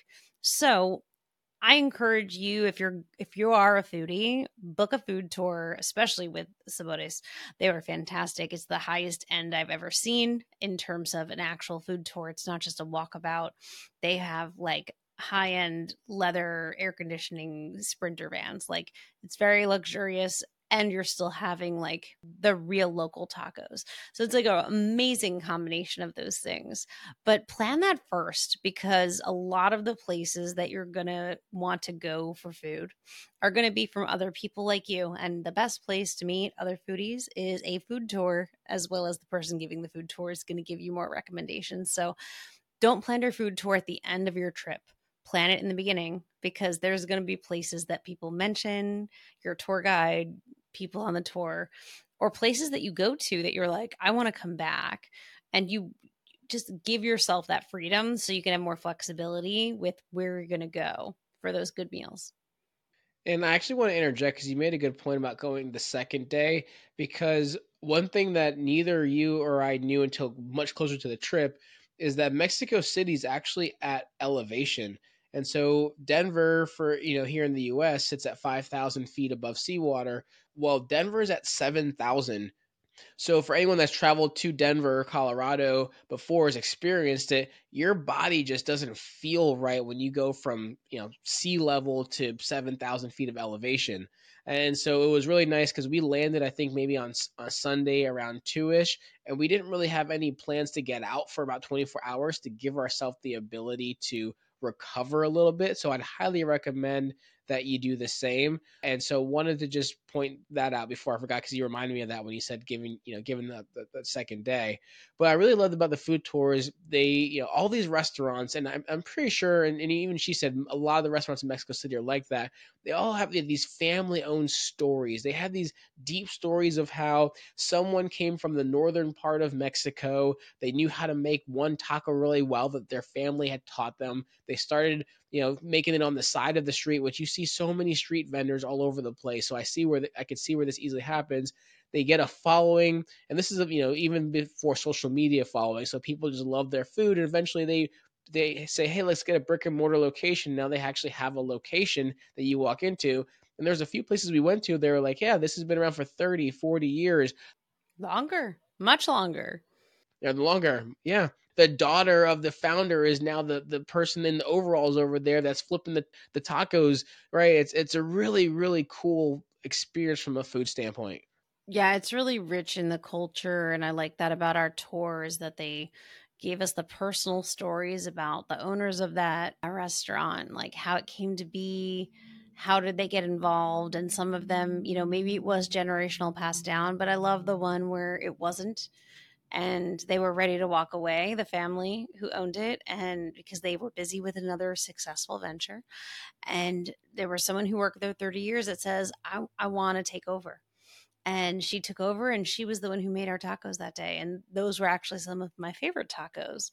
So I encourage you, if you are a foodie, book a food tour, especially with Sabores. They were fantastic. It's the highest end I've ever seen in terms of an actual food tour. It's not just a walkabout. They have like high-end leather air conditioning sprinter vans. Like, it's very luxurious, and you're still having like the real local tacos. So it's like an amazing combination of those things. But plan that first, because a lot of the places that you're going to want to go for food are going to be from other people like you. And the best place to meet other foodies is a food tour, as well as the person giving the food tour is going to give you more recommendations. So don't plan your food tour at the end of your trip. Plan it in the beginning, because there's going to be places that people mention, your tour guide, people on the tour, or places that you go to that you're like, I want to come back. And you just give yourself that freedom so you can have more flexibility with where you're going to go for those good meals. And I actually want to interject because you made a good point about going the second day, because one thing that neither you or I knew until much closer to the trip is that Mexico City is actually at elevation. And so Denver, for here in the US, sits at 5,000 feet above seawater, while Denver is at 7,000. So for anyone that's traveled to Denver, Colorado before, has experienced it, your body just doesn't feel right when you go from, sea level to 7,000 feet of elevation. And so it was really nice because we landed, I think, maybe on a Sunday around 2-ish, and we didn't really have any plans to get out for about 24 hours to give ourselves the ability to recover a little bit. So I'd highly recommend that you do the same. And so wanted to just point that out before I forgot, because you reminded me of that when you said given the second day. But I really loved about the food tours. They, all these restaurants, and I'm pretty sure, and even she said a lot of the restaurants in Mexico City are like that. They all have these family owned stories. They have these deep stories of how someone came from the northern part of Mexico. They knew how to make one taco really well that their family had taught them. They started making it on the side of the street, which you see so many street vendors all over the place. So I could see where this easily happens. They get a following, and this is even before social media following. So people just love their food, and eventually they say, hey, let's get a brick and mortar location. Now they actually have a location that you walk into. And there's a few places we went to, they were like, yeah, this has been around for 30, 40 years. Longer, much longer. Yeah, longer. Yeah. The daughter of the founder is now the person in the overalls over there that's flipping the tacos, right? It's a really, really cool experience from a food standpoint. Yeah, it's really rich in the culture, and I like that about our tours, that they gave us the personal stories about the owners of that restaurant, like how it came to be, how did they get involved? And some of them, maybe it was generational passed down, but I love the one where it wasn't. And they were ready to walk away, the family who owned it, and because they were busy with another successful venture. And there was someone who worked there 30 years that says, I want to take over. And she took over, and she was the one who made our tacos that day. And those were actually some of my favorite tacos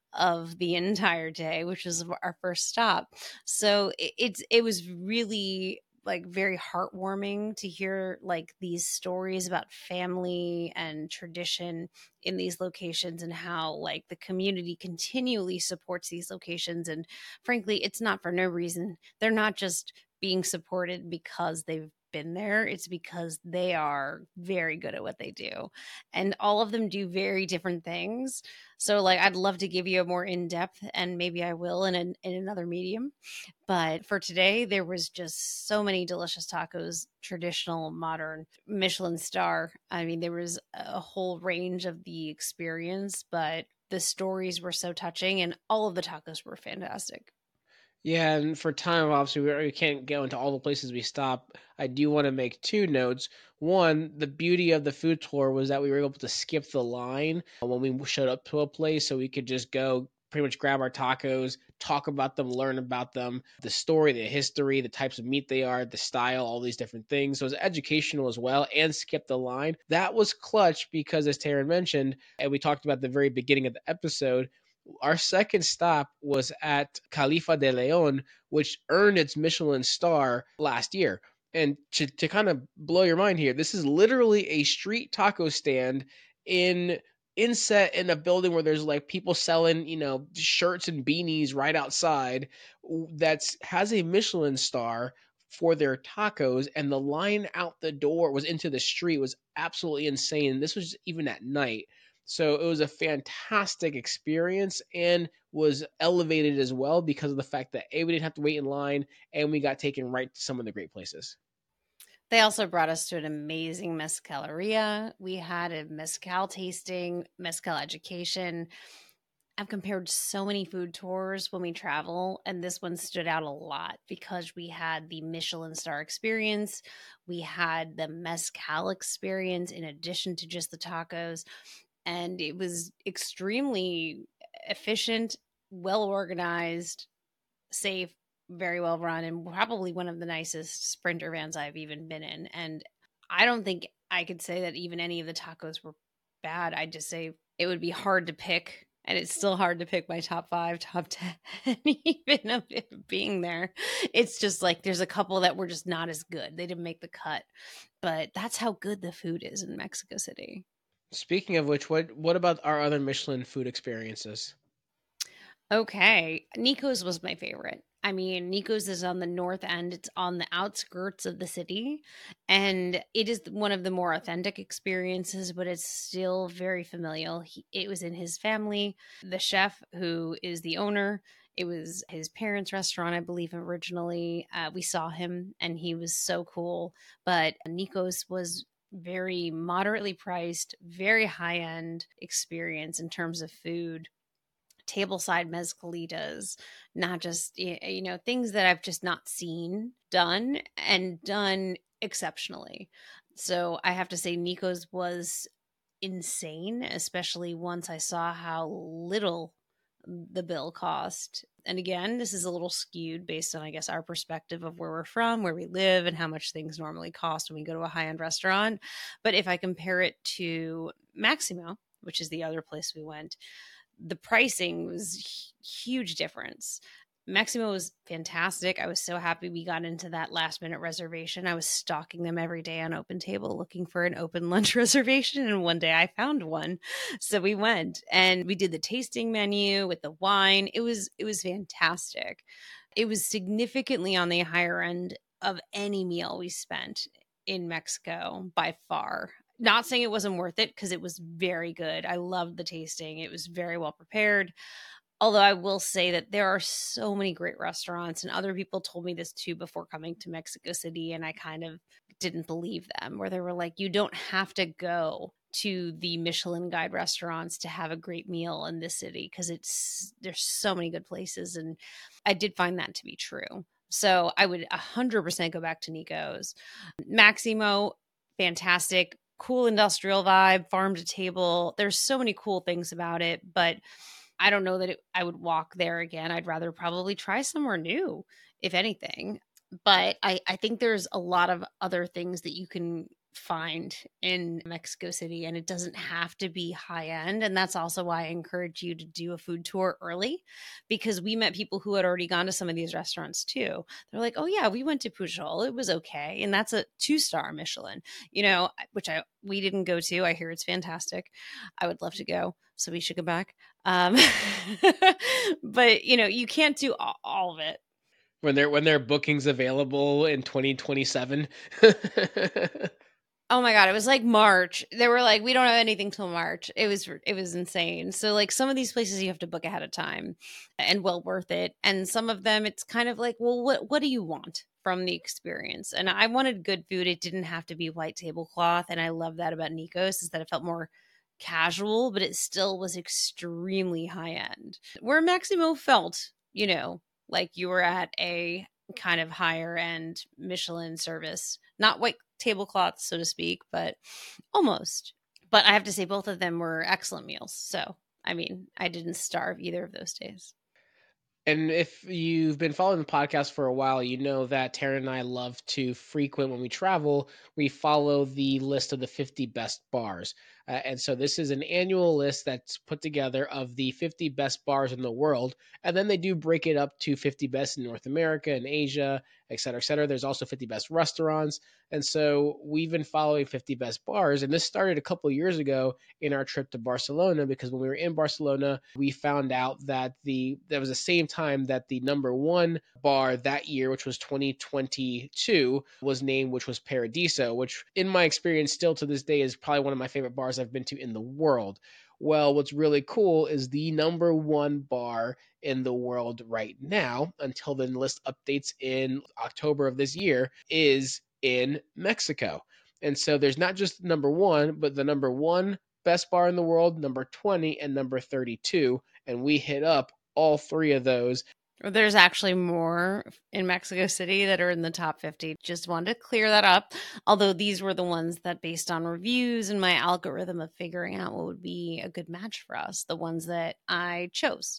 of the entire day, which was our first stop. So it was really like very heartwarming to hear like these stories about family and tradition in these locations, and how like the community continually supports these locations. And frankly, it's not for no reason. They're not just being supported because they've been there. It's because they are very good at what they do, and all of them do very different things. So like, I'd love to give you a more in-depth, and maybe I will in another medium. But for today, there was just so many delicious tacos, traditional, modern, Michelin star. I mean, there was a whole range of the experience, but the stories were so touching, and all of the tacos were fantastic. Yeah, and for time, obviously, we can't go into all the places we stop. I do want to make two notes. One, the beauty of the food tour was that we were able to skip the line when we showed up to a place, so we could just go pretty much grab our tacos, talk about them, learn about them, the story, the history, the types of meat they are, the style, all these different things. So it was educational as well, and skip the line. That was clutch because, as Taryn mentioned, and we talked about at the very beginning of the episode, our second stop was at Califa de Leon, which earned its Michelin star last year. And to kind of blow your mind here, this is literally a street taco stand in inset in a building where there's like people selling, shirts and beanies right outside, that's has a Michelin star for their tacos, and the line out the door was into the street was absolutely insane. This was even at night. So it was a fantastic experience, and was elevated as well because of the fact that we didn't have to wait in line, and we got taken right to some of the great places. They also brought us to an amazing mezcaleria. We had a mezcal tasting, mezcal education. I've compared so many food tours when we travel, and this one stood out a lot because we had the Michelin star experience. We had the mezcal experience in addition to just the tacos. And it was extremely efficient, well organized, safe, very well run, and probably one of the nicest Sprinter vans I've even been in. And I don't think I could say that even any of the tacos were bad. I'd just say it would be hard to pick. And it's still hard to pick my top 5, top 10, even of it being there. It's just like there's a couple that were just not as good. They didn't make the cut. But that's how good the food is in Mexico City. Speaking of which, what about our other Michelin food experiences? Okay. Nico's was my favorite. I mean, Nico's is on the north end. It's on the outskirts of the city. And it is one of the more authentic experiences, but it's still very familial. It was in his family. The chef, who is the owner, it was his parents' restaurant, I believe, originally. We saw him, and he was so cool. But Nico's was very moderately priced, very high end experience in terms of food. Tableside mezcalitas, not just, things that I've just not seen done, and done exceptionally. So I have to say Nico's was insane, especially once I saw how little the bill cost. And again, this is a little skewed based on, I guess, our perspective of where we're from, where we live, and how much things normally cost when we go to a high-end restaurant. But if I compare it to Maximo, which is the other place we went, the pricing was huge difference. Maximo was fantastic. I was so happy we got into that last minute reservation. I was stalking them every day on Open Table looking for an open lunch reservation, and one day I found one. So we went and we did the tasting menu with the wine. It was fantastic. It was significantly on the higher end of any meal we spent in Mexico by far. Not saying it wasn't worth it, because it was very good. I loved the tasting. It was very well prepared. Although I will say that there are so many great restaurants, and other people told me this too before coming to Mexico City, and I kind of didn't believe them, where they were like, you don't have to go to the Michelin Guide restaurants to have a great meal in this city, because there's so many good places. And I did find that to be true. So I would 100% go back to Nico's. Maximo, fantastic, cool industrial vibe, farm to table. There's so many cool things about it, but I don't know that I would walk there again. I'd rather probably try somewhere new, if anything. But I think there's a lot of other things that you can find in Mexico City, and it doesn't have to be high end. And that's also why I encourage you to do a food tour early, because we met people who had already gone to some of these restaurants too. They're like, oh yeah, we went to Pujol, it was okay, and that's a 2-star Michelin, which we didn't go to. I hear it's fantastic. I would love to go, so we should go back. But you can't do all of it. When their bookings available in 2027. Oh my God, it was like March. They were like, we don't have anything till March. It was insane. So like some of these places you have to book ahead of time, and well worth it. And some of them it's kind of like, well, what do you want from the experience? And I wanted good food. It didn't have to be white tablecloth. And I love that about Nico's, is that it felt more casual, but it still was extremely high end. Where Maximo felt, like you were at a kind of higher end Michelin service, not white tablecloth, so to speak, but almost. But I have to say both of them were excellent meals. So, I mean, I didn't starve either of those days. And if you've been following the podcast for a while, you know that Taryn and I love to frequent when we travel. We follow the list of the 50 best bars. And so this is an annual list that's put together of the 50 best bars in the world. And then they do break it up to 50 best in North America and Asia, et cetera, et cetera. There's also 50 best restaurants. And so we've been following 50 best bars. And this started a couple of years ago in our trip to Barcelona, because when we were in Barcelona, we found out that that was the same time that the number one bar that year, which was 2022, was named, which was Paradiso, which in my experience still to this day is probably one of my favorite bars I've been to in the world. Well, what's really cool is the number one bar in the world right now, until the list updates in October of this year, is in Mexico. And so there's not just number one, but the number one best bar in the world, number 20, and number 32. And we hit up all three of those. There's actually more in Mexico City that are in the top 50. Just wanted to clear that up. Although these were the ones that, based on reviews and my algorithm of figuring out what would be a good match for us, the ones that I chose.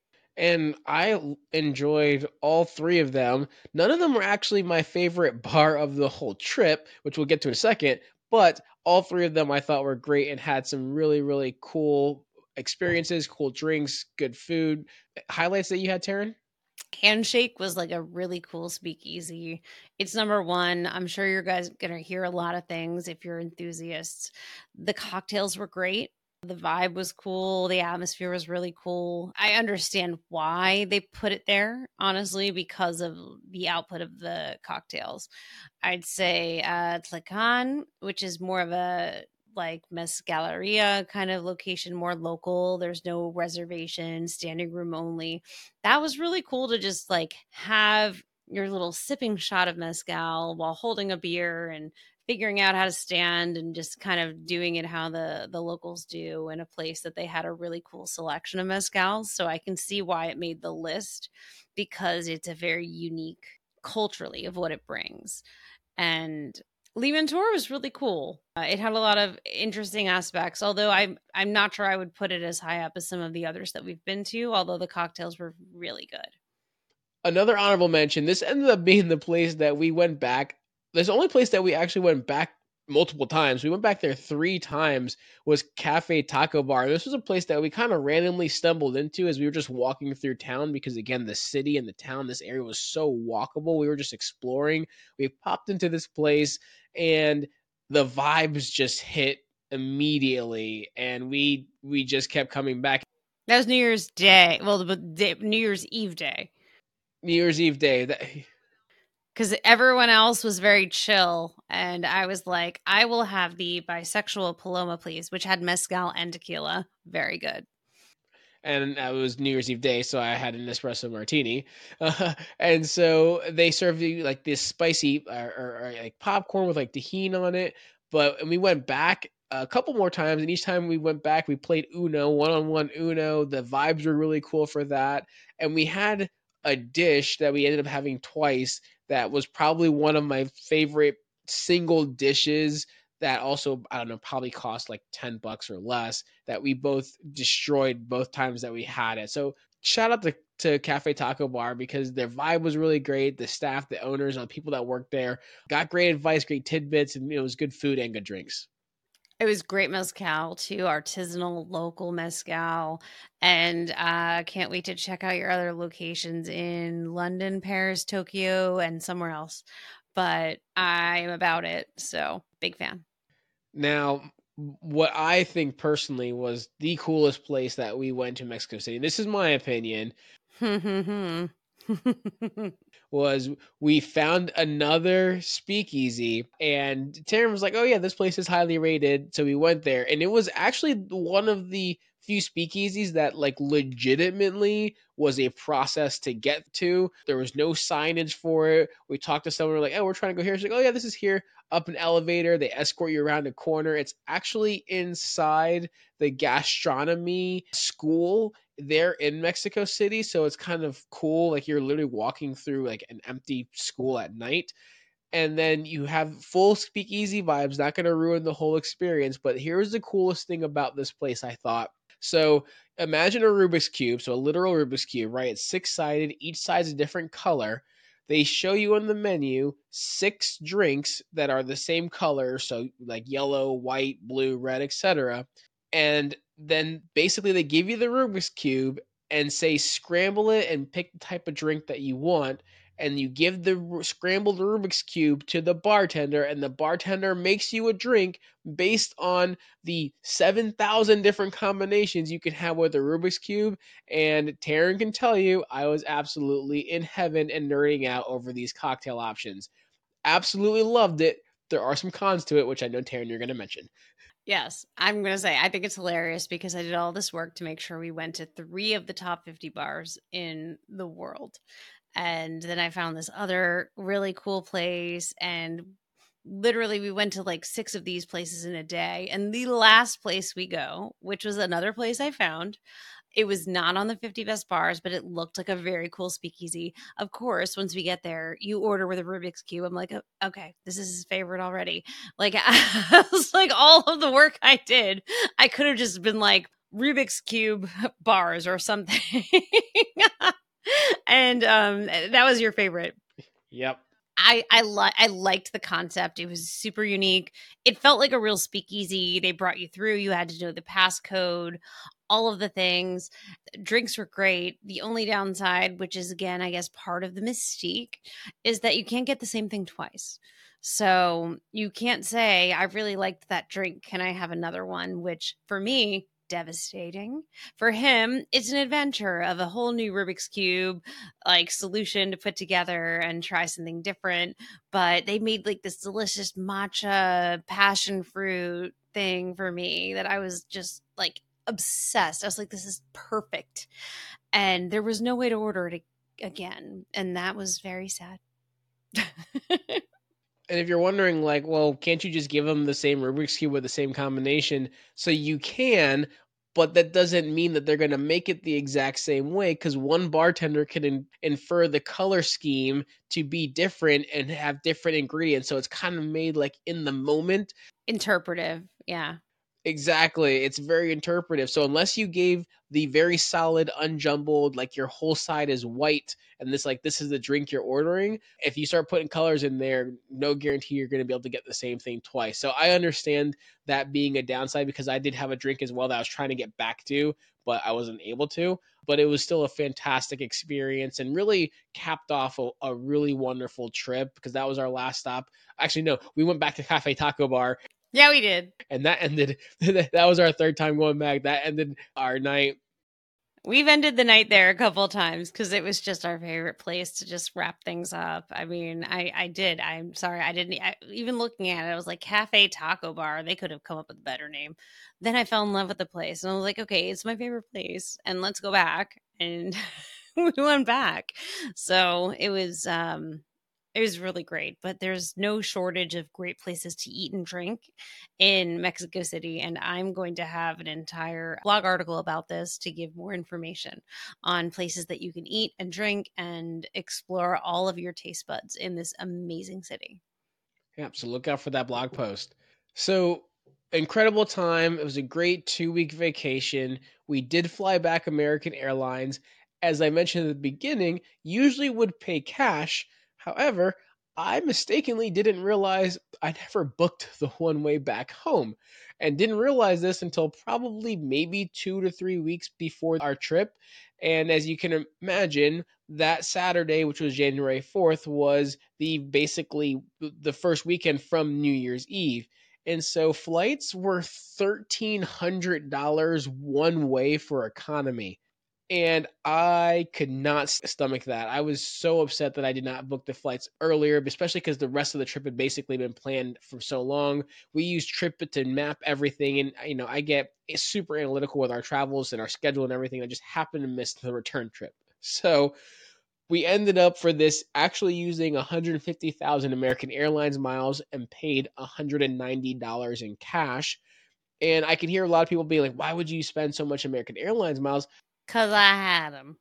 And I enjoyed all three of them. None of them were actually my favorite bar of the whole trip, which we'll get to in a second. But all three of them I thought were great and had some really, really cool experiences, cool drinks, good food. Highlights that you had, Taryn? Handshake was like a really cool speakeasy. It's number one. I'm sure you guys going to hear a lot of things if you're enthusiasts. The cocktails were great. The vibe was cool. The atmosphere was really cool. I understand why they put it there, honestly, because of the output of the cocktails. I'd say Tlacan, which is more of a like Mezcaleria kind of location, more local. There's no reservation, standing room only. That was really cool to just like have your little sipping shot of mezcal while holding a beer and figuring out how to stand and just kind of doing it how the locals do, in a place that they had a really cool selection of mezcals. So I can see why it made the list, because it's a very unique culturally of what it brings. And Limantour was really cool. It had a lot of interesting aspects, although I'm not sure I would put it as high up as some of the others that we've been to, although the cocktails were really good. Another honorable mention, this ended up being the place that we went back. There's the only place that we actually went back multiple times. We went back there 3 times, was Cafe Taco Bar. This was a place that we kind of randomly stumbled into as we were just walking through town, because again, the city and the town, this area was so walkable. We were just exploring. We popped into this place and the vibes just hit immediately, and we just kept coming back. That was New Year's Day. Well, New Year's Eve day. New Year's Eve day. Because everyone else was very chill. And I was like, I will have the bisexual Paloma, please, which had mezcal and tequila. Very good. And it was New Year's Eve day, so I had an espresso martini. And so they served you like this spicy or like popcorn with like tahini on it. And we went back a couple more times, and each time we went back, we played Uno, one-on-one Uno. The vibes were really cool for that. And we had a dish that we ended up having twice that was probably one of my favorite single dishes that also, I don't know, probably cost like $10 or less, that we both destroyed both times that we had it. So shout out to Cafe Taco Bar, because their vibe was really great. The staff, the owners, and the people that worked there got great advice, great tidbits, and it was good food and good drinks. It was great mezcal too, artisanal local mezcal. And can't wait to check out your other locations in London, Paris, Tokyo, and somewhere else. But I'm about it. So big fan. Now, what I think personally was the coolest place that we went to Mexico City, this is my opinion, was we found another speakeasy, and Taryn was like, oh yeah, this place is highly rated. So we went there, and it was actually one of the few speakeasies that like legitimately was a process to get to. There was no signage for it. We talked to someone, we're like, oh, we're trying to go here. She's like, oh yeah, this is here. Up an elevator, they escort you around a corner. It's actually inside the gastronomy school there in Mexico City. So it's kind of cool. Like you're literally walking through like an empty school at night. And then you have full speakeasy vibes, not going to ruin the whole experience. But here's the coolest thing about this place, I thought. So imagine a Rubik's Cube, so a literal Rubik's Cube, right? It's 6-sided, each side's a different color. They show you on the menu 6 drinks that are the same color, so like yellow, white, blue, red, etc. And then basically they give you the Rubik's Cube and say scramble it and pick the type of drink that you want. And you give the scrambled Rubik's Cube to the bartender, and the bartender makes you a drink based on the 7,000 different combinations you can have with a Rubik's Cube. And Taryn can tell you, I was absolutely in heaven and nerding out over these cocktail options. Absolutely loved it. There are some cons to it, which I know, Taryn, you're going to mention. Yes, I'm going to say I think it's hilarious because I did all this work to make sure we went to 3 of the top 50 bars in the world. And then I found this other really cool place, and literally we went to like 6 of these places in a day. And the last place we go, which was another place I found, it was not on the 50 best bars, but it looked like a very cool speakeasy. Of course, once we get there, you order with a Rubik's Cube. I'm like, okay, this is his favorite already. Like, I was like, all of the work I did, I could have just been like Rubik's Cube bars or something. And that was your favorite. Yep. I liked the concept. It was super unique. It felt like a real speakeasy. They brought you through. You had to know the passcode, all of the things. Drinks were great. The only downside, which is, again, I guess part of the mystique, is that you can't get the same thing twice. So you can't say, I really liked that drink. Can I have another one? Which for me, devastating. For him, it's an adventure of a whole new Rubik's Cube like solution to put together and try something different. But they made like this delicious matcha passion fruit thing for me that I was just like obsessed. I was like, this is perfect. And there was no way to order it again. And that was very sad. And if you're wondering, like, well, can't you just give them the same Rubik's Cube with the same combination? So you can, but that doesn't mean that they're going to make it the exact same way, because one bartender can infer the color scheme to be different and have different ingredients. So it's kind of made like in the moment. Interpretive. Yeah. Exactly. It's very interpretive. So unless you gave the very solid, unjumbled, like your whole side is white and this is the drink you're ordering, if you start putting colors in there, no guarantee you're going to be able to get the same thing twice. So I understand that being a downside, because I did have a drink as well that I was trying to get back to, but I wasn't able to. But it was still a fantastic experience and really capped off a really wonderful trip, because that was our last stop. Actually, no, we went back to Cafe Taco Bar. Yeah, we did. And that ended, that was our 3rd time going back. That ended our night. We've ended the night there a couple of times because it was just our favorite place to just wrap things up. I mean, I did. I'm sorry. Even looking at it, I was like, Cafe Taco Bar. They could have come up with a better name. Then I fell in love with the place. And I was like, okay, it's my favorite place. And let's go back. And we went back. So it was It was really great, but there's no shortage of great places to eat and drink in Mexico City. And I'm going to have an entire blog article about this to give more information on places that you can eat and drink and explore all of your taste buds in this amazing city. Yeah, so look out for that blog post. So incredible time. It was a great 2-week vacation. We did fly back American Airlines. As I mentioned at the beginning, usually would pay cash. However, I mistakenly didn't realize I never booked the one way back home and didn't realize this until probably maybe 2 to 3 weeks before our trip. And as you can imagine, that Saturday, which was January 4th, was basically the first weekend from New Year's Eve. And so flights were $1,300 one way for economy. And I could not stomach that. I was so upset that I did not book the flights earlier, especially because the rest of the trip had basically been planned for so long. We use TripIt to map everything, and I get super analytical with our travels and our schedule and everything. I just happened to miss the return trip. So we ended up for this actually using 150,000 American Airlines miles and paid $190 in cash. And I can hear a lot of people being like, why would you spend so much American Airlines miles? Because I had them.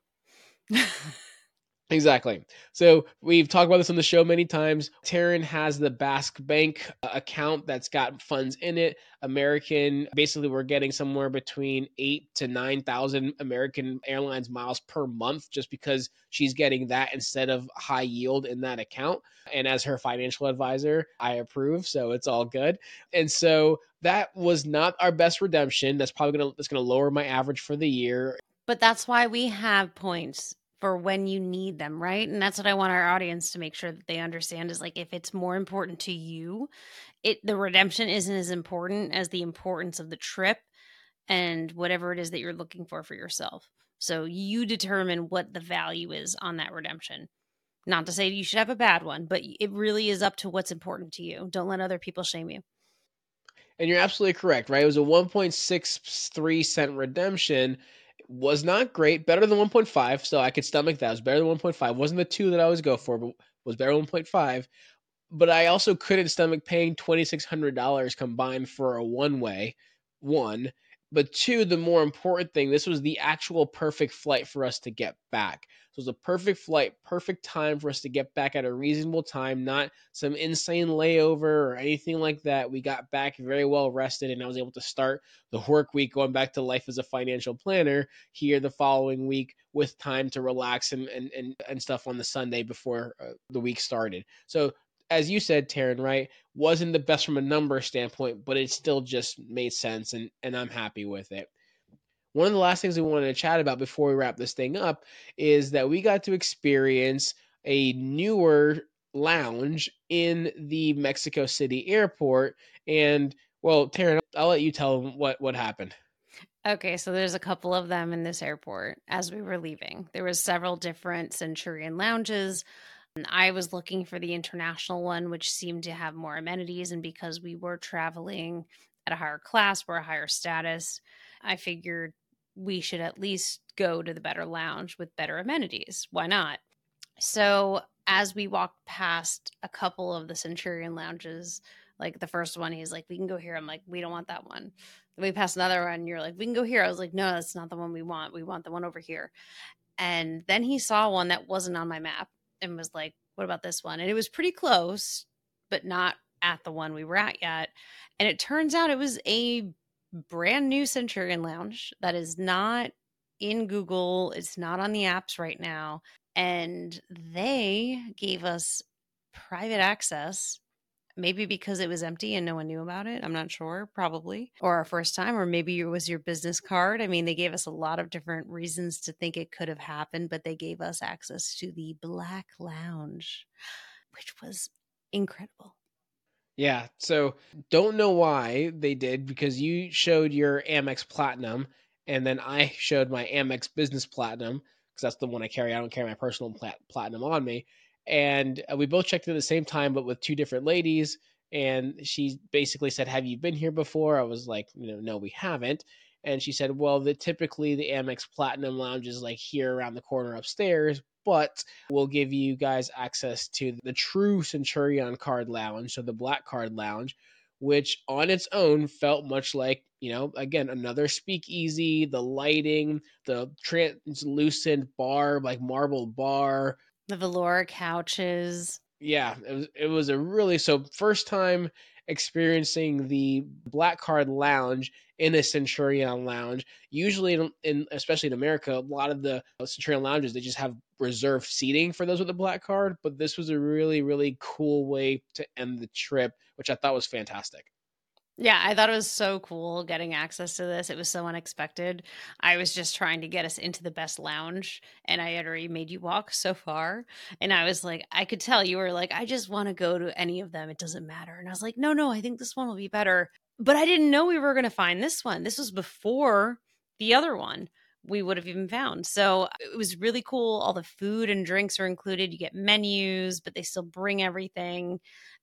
Exactly. So we've talked about this on the show many times. Taryn has the Basque Bank account that's got funds in it. Basically, we're getting somewhere between 8,000 to 9,000 American Airlines miles per month just because she's getting that instead of high yield in that account. And as her financial advisor, I approve. So it's all good. And so that was not our best redemption. That's probably gonna lower my average for the year. But that's why we have points for when you need them, right? And that's what I want our audience to make sure that they understand is like if it's more important to you, the redemption isn't as important as the importance of the trip and whatever it is that you're looking for yourself. So you determine what the value is on that redemption. Not to say you should have a bad one, but it really is up to what's important to you. Don't let other people shame you. And you're absolutely correct, right? It was a 1.63 cent redemption. Was not great. Better than 1.5, so I could stomach that. It was better than 1.5. Wasn't the 2 that I always go for, but was better than 1.5. But I also couldn't stomach paying $2,600 combined for a one-way, one. But two, the more important thing, this was the actual perfect flight for us to get back. So it was a perfect flight, perfect time for us to get back at a reasonable time, not some insane layover or anything like that. We got back very well rested, and I was able to start the work week going back to life as a financial planner here the following week with time to relax and stuff on the Sunday before the week started. So as you said, Taryn, right, wasn't the best from a number standpoint, but it still just made sense, and I'm happy with it. One of the last things we wanted to chat about before we wrap this thing up is that we got to experience a newer lounge in the Mexico City airport. And, well, Taryn, I'll let you tell them what happened. Okay, so there's a couple of them in this airport as we were leaving. There was several different Centurion lounges. And I was looking for the international one, which seemed to have more amenities. And because we were traveling at a higher class, we're a higher status, I figured we should at least go to the better lounge with better amenities. Why not? So as we walked past a couple of the Centurion lounges, like the first one, he's like, we can go here. I'm like, we don't want that one. Then we passed another one. You're like, we can go here. I was like, no, that's not the one we want. We want the one over here. And then he saw one that wasn't on my map and was like, what about this one? And it was pretty close, but not at the one we were at yet. And it turns out it was a brand new Centurion lounge that is not in Google. It's not on the apps right now. And they gave us private access, maybe because it was empty and no one knew about it. I'm not sure, probably. Or our first time, or maybe it was your business card. I mean, they gave us a lot of different reasons to think it could have happened, but they gave us access to the Black Lounge, which was incredible. Yeah, so don't know why they did, because you showed your Amex Platinum, and then I showed my Amex Business Platinum, because that's the one I carry. I don't carry my personal Platinum on me. And we both checked in at the same time, but with two different ladies. And she basically said, have you been here before? I was like, no, we haven't. And she said, well, typically the Amex Platinum Lounge is like here around the corner upstairs, but we'll give you guys access to the true Centurion Card Lounge, so the Black Card Lounge, which on its own felt much like, again, another speakeasy, the lighting, the translucent bar, like marble bar. The velour couches. Yeah, it was a really, so first time experiencing the Black Card Lounge in a Centurion Lounge. Usually, especially in America, a lot of the Centurion Lounges, they just have reserved seating for those with a Black Card, but this was a really, really cool way to end the trip, which I thought was fantastic. Yeah, I thought it was so cool getting access to this. It was so unexpected. I was just trying to get us into the best lounge, and I had already made you walk so far. And I was like, I could tell you were like, I just want to go to any of them. It doesn't matter. And I was like, no, I think this one will be better. But I didn't know we were going to find this one. This was before the other one we would have even found. So it was really cool. All the food and drinks are included. You get menus, but they still bring everything.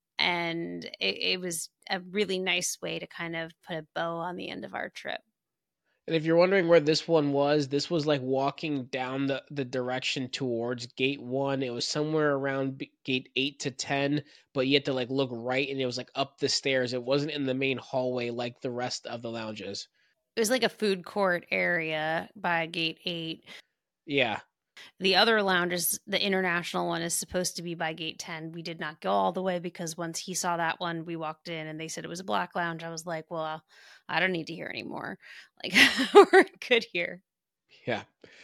And it was a really nice way to kind of put a bow on the end of our trip. And if you're wondering where this was like walking down the direction towards gate 1. It was somewhere around gate 8 to 10, but you had to like look right, and it was like up the stairs. It wasn't in the main hallway like the rest of the lounges. It was like a food court area by gate 8. Yeah. The other lounges, the international one, is supposed to be by gate 10. We did not go all the way because once he saw that one, we walked in and they said it was a Black Lounge. I was like, well, I don't need to hear anymore. Like, we're good here. Yeah.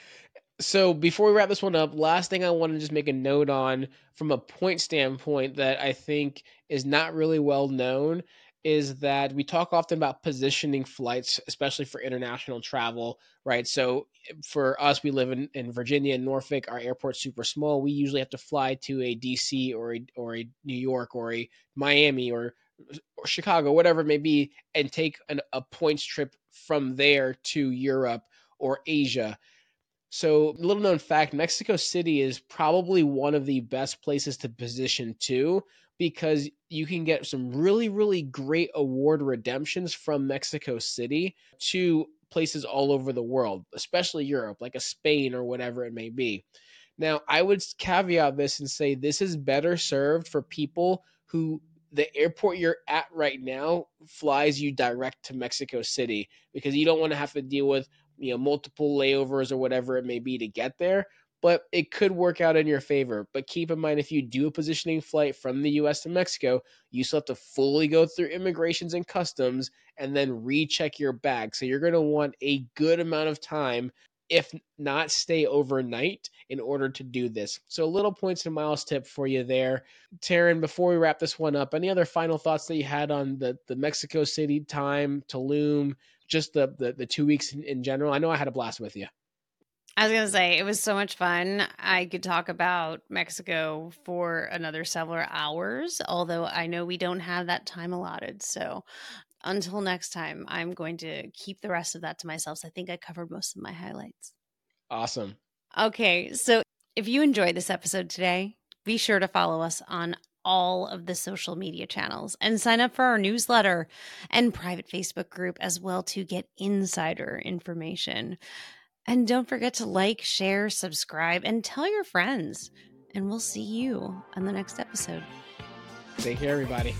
So before we wrap this one up, last thing I want to just make a note on from a point standpoint that I think is not really well known is that we talk often about positioning flights, especially for international travel, right? So for us, we live in Virginia and Norfolk. Our airport's super small. We usually have to fly to a DC or a New York or a Miami or Chicago, whatever it may be, and take a points trip from there to Europe or Asia. So, little known fact, Mexico City is probably one of the best places to position to, because you can get some really, really great award redemptions from Mexico City to places all over the world, especially Europe, like a Spain or whatever it may be. Now, I would caveat this and say this is better served for people who the airport you're at right now flies you direct to Mexico City, because you don't want to have to deal with multiple layovers or whatever it may be to get there. But it could work out in your favor. But keep in mind, if you do a positioning flight from the U.S. to Mexico, you still have to fully go through immigrations and customs and then recheck your bag. So you're going to want a good amount of time, if not stay overnight, in order to do this. So little points and miles tip for you there. Taryn, before we wrap this one up, any other final thoughts that you had on the Mexico City time, Tulum, just the 2 weeks in general? I know I had a blast with you. I was going to say, it was so much fun. I could talk about Mexico for another several hours, although I know we don't have that time allotted. So until next time, I'm going to keep the rest of that to myself. So I think I covered most of my highlights. Awesome. Okay, so if you enjoyed this episode today, be sure to follow us on all of the social media channels and sign up for our newsletter and private Facebook group as well to get insider information. And don't forget to like, share, subscribe, and tell your friends. And we'll see you on the next episode. Take care, everybody.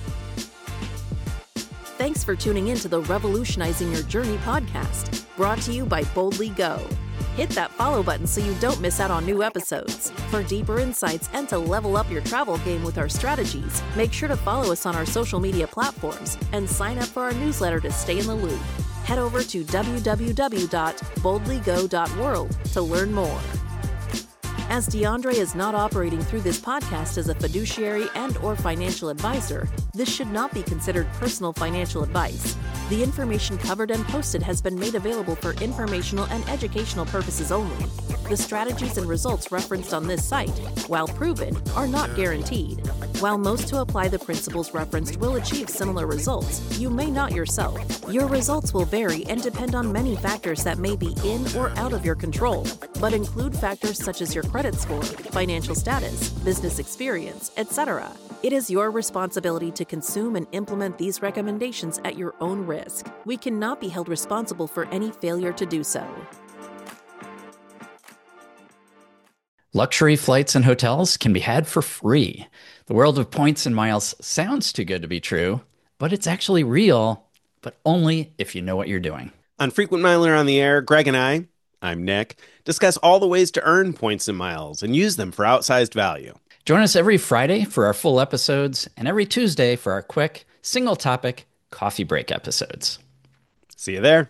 Thanks for tuning in to the Revolutionizing Your Journey podcast, brought to you by Boldly Go. Hit that follow button so you don't miss out on new episodes. For deeper insights and to level up your travel game with our strategies, make sure to follow us on our social media platforms and sign up for our newsletter to stay in the loop. Head over to www.boldlygo.world to learn more. As DeAndre is not operating through this podcast as a fiduciary and/or financial advisor, this should not be considered personal financial advice. The information covered and posted has been made available for informational and educational purposes only. The strategies and results referenced on this site, while proven, are not guaranteed. While most who apply the principles referenced will achieve similar results, you may not yourself. Your results will vary and depend on many factors that may be in or out of your control. but include factors such as your credit score, financial status, business experience, etc. It is your responsibility to consume and implement these recommendations at your own risk. We cannot be held responsible for any failure to do so. Luxury flights and hotels can be had for free. The world of points and miles sounds too good to be true, but it's actually real, but only if you know what you're doing. On Frequent Miler on the Air, Greg and I'm Nick, discuss all the ways to earn points and miles and use them for outsized value. Join us every Friday for our full episodes and every Tuesday for our quick, single-topic coffee break episodes. See you there.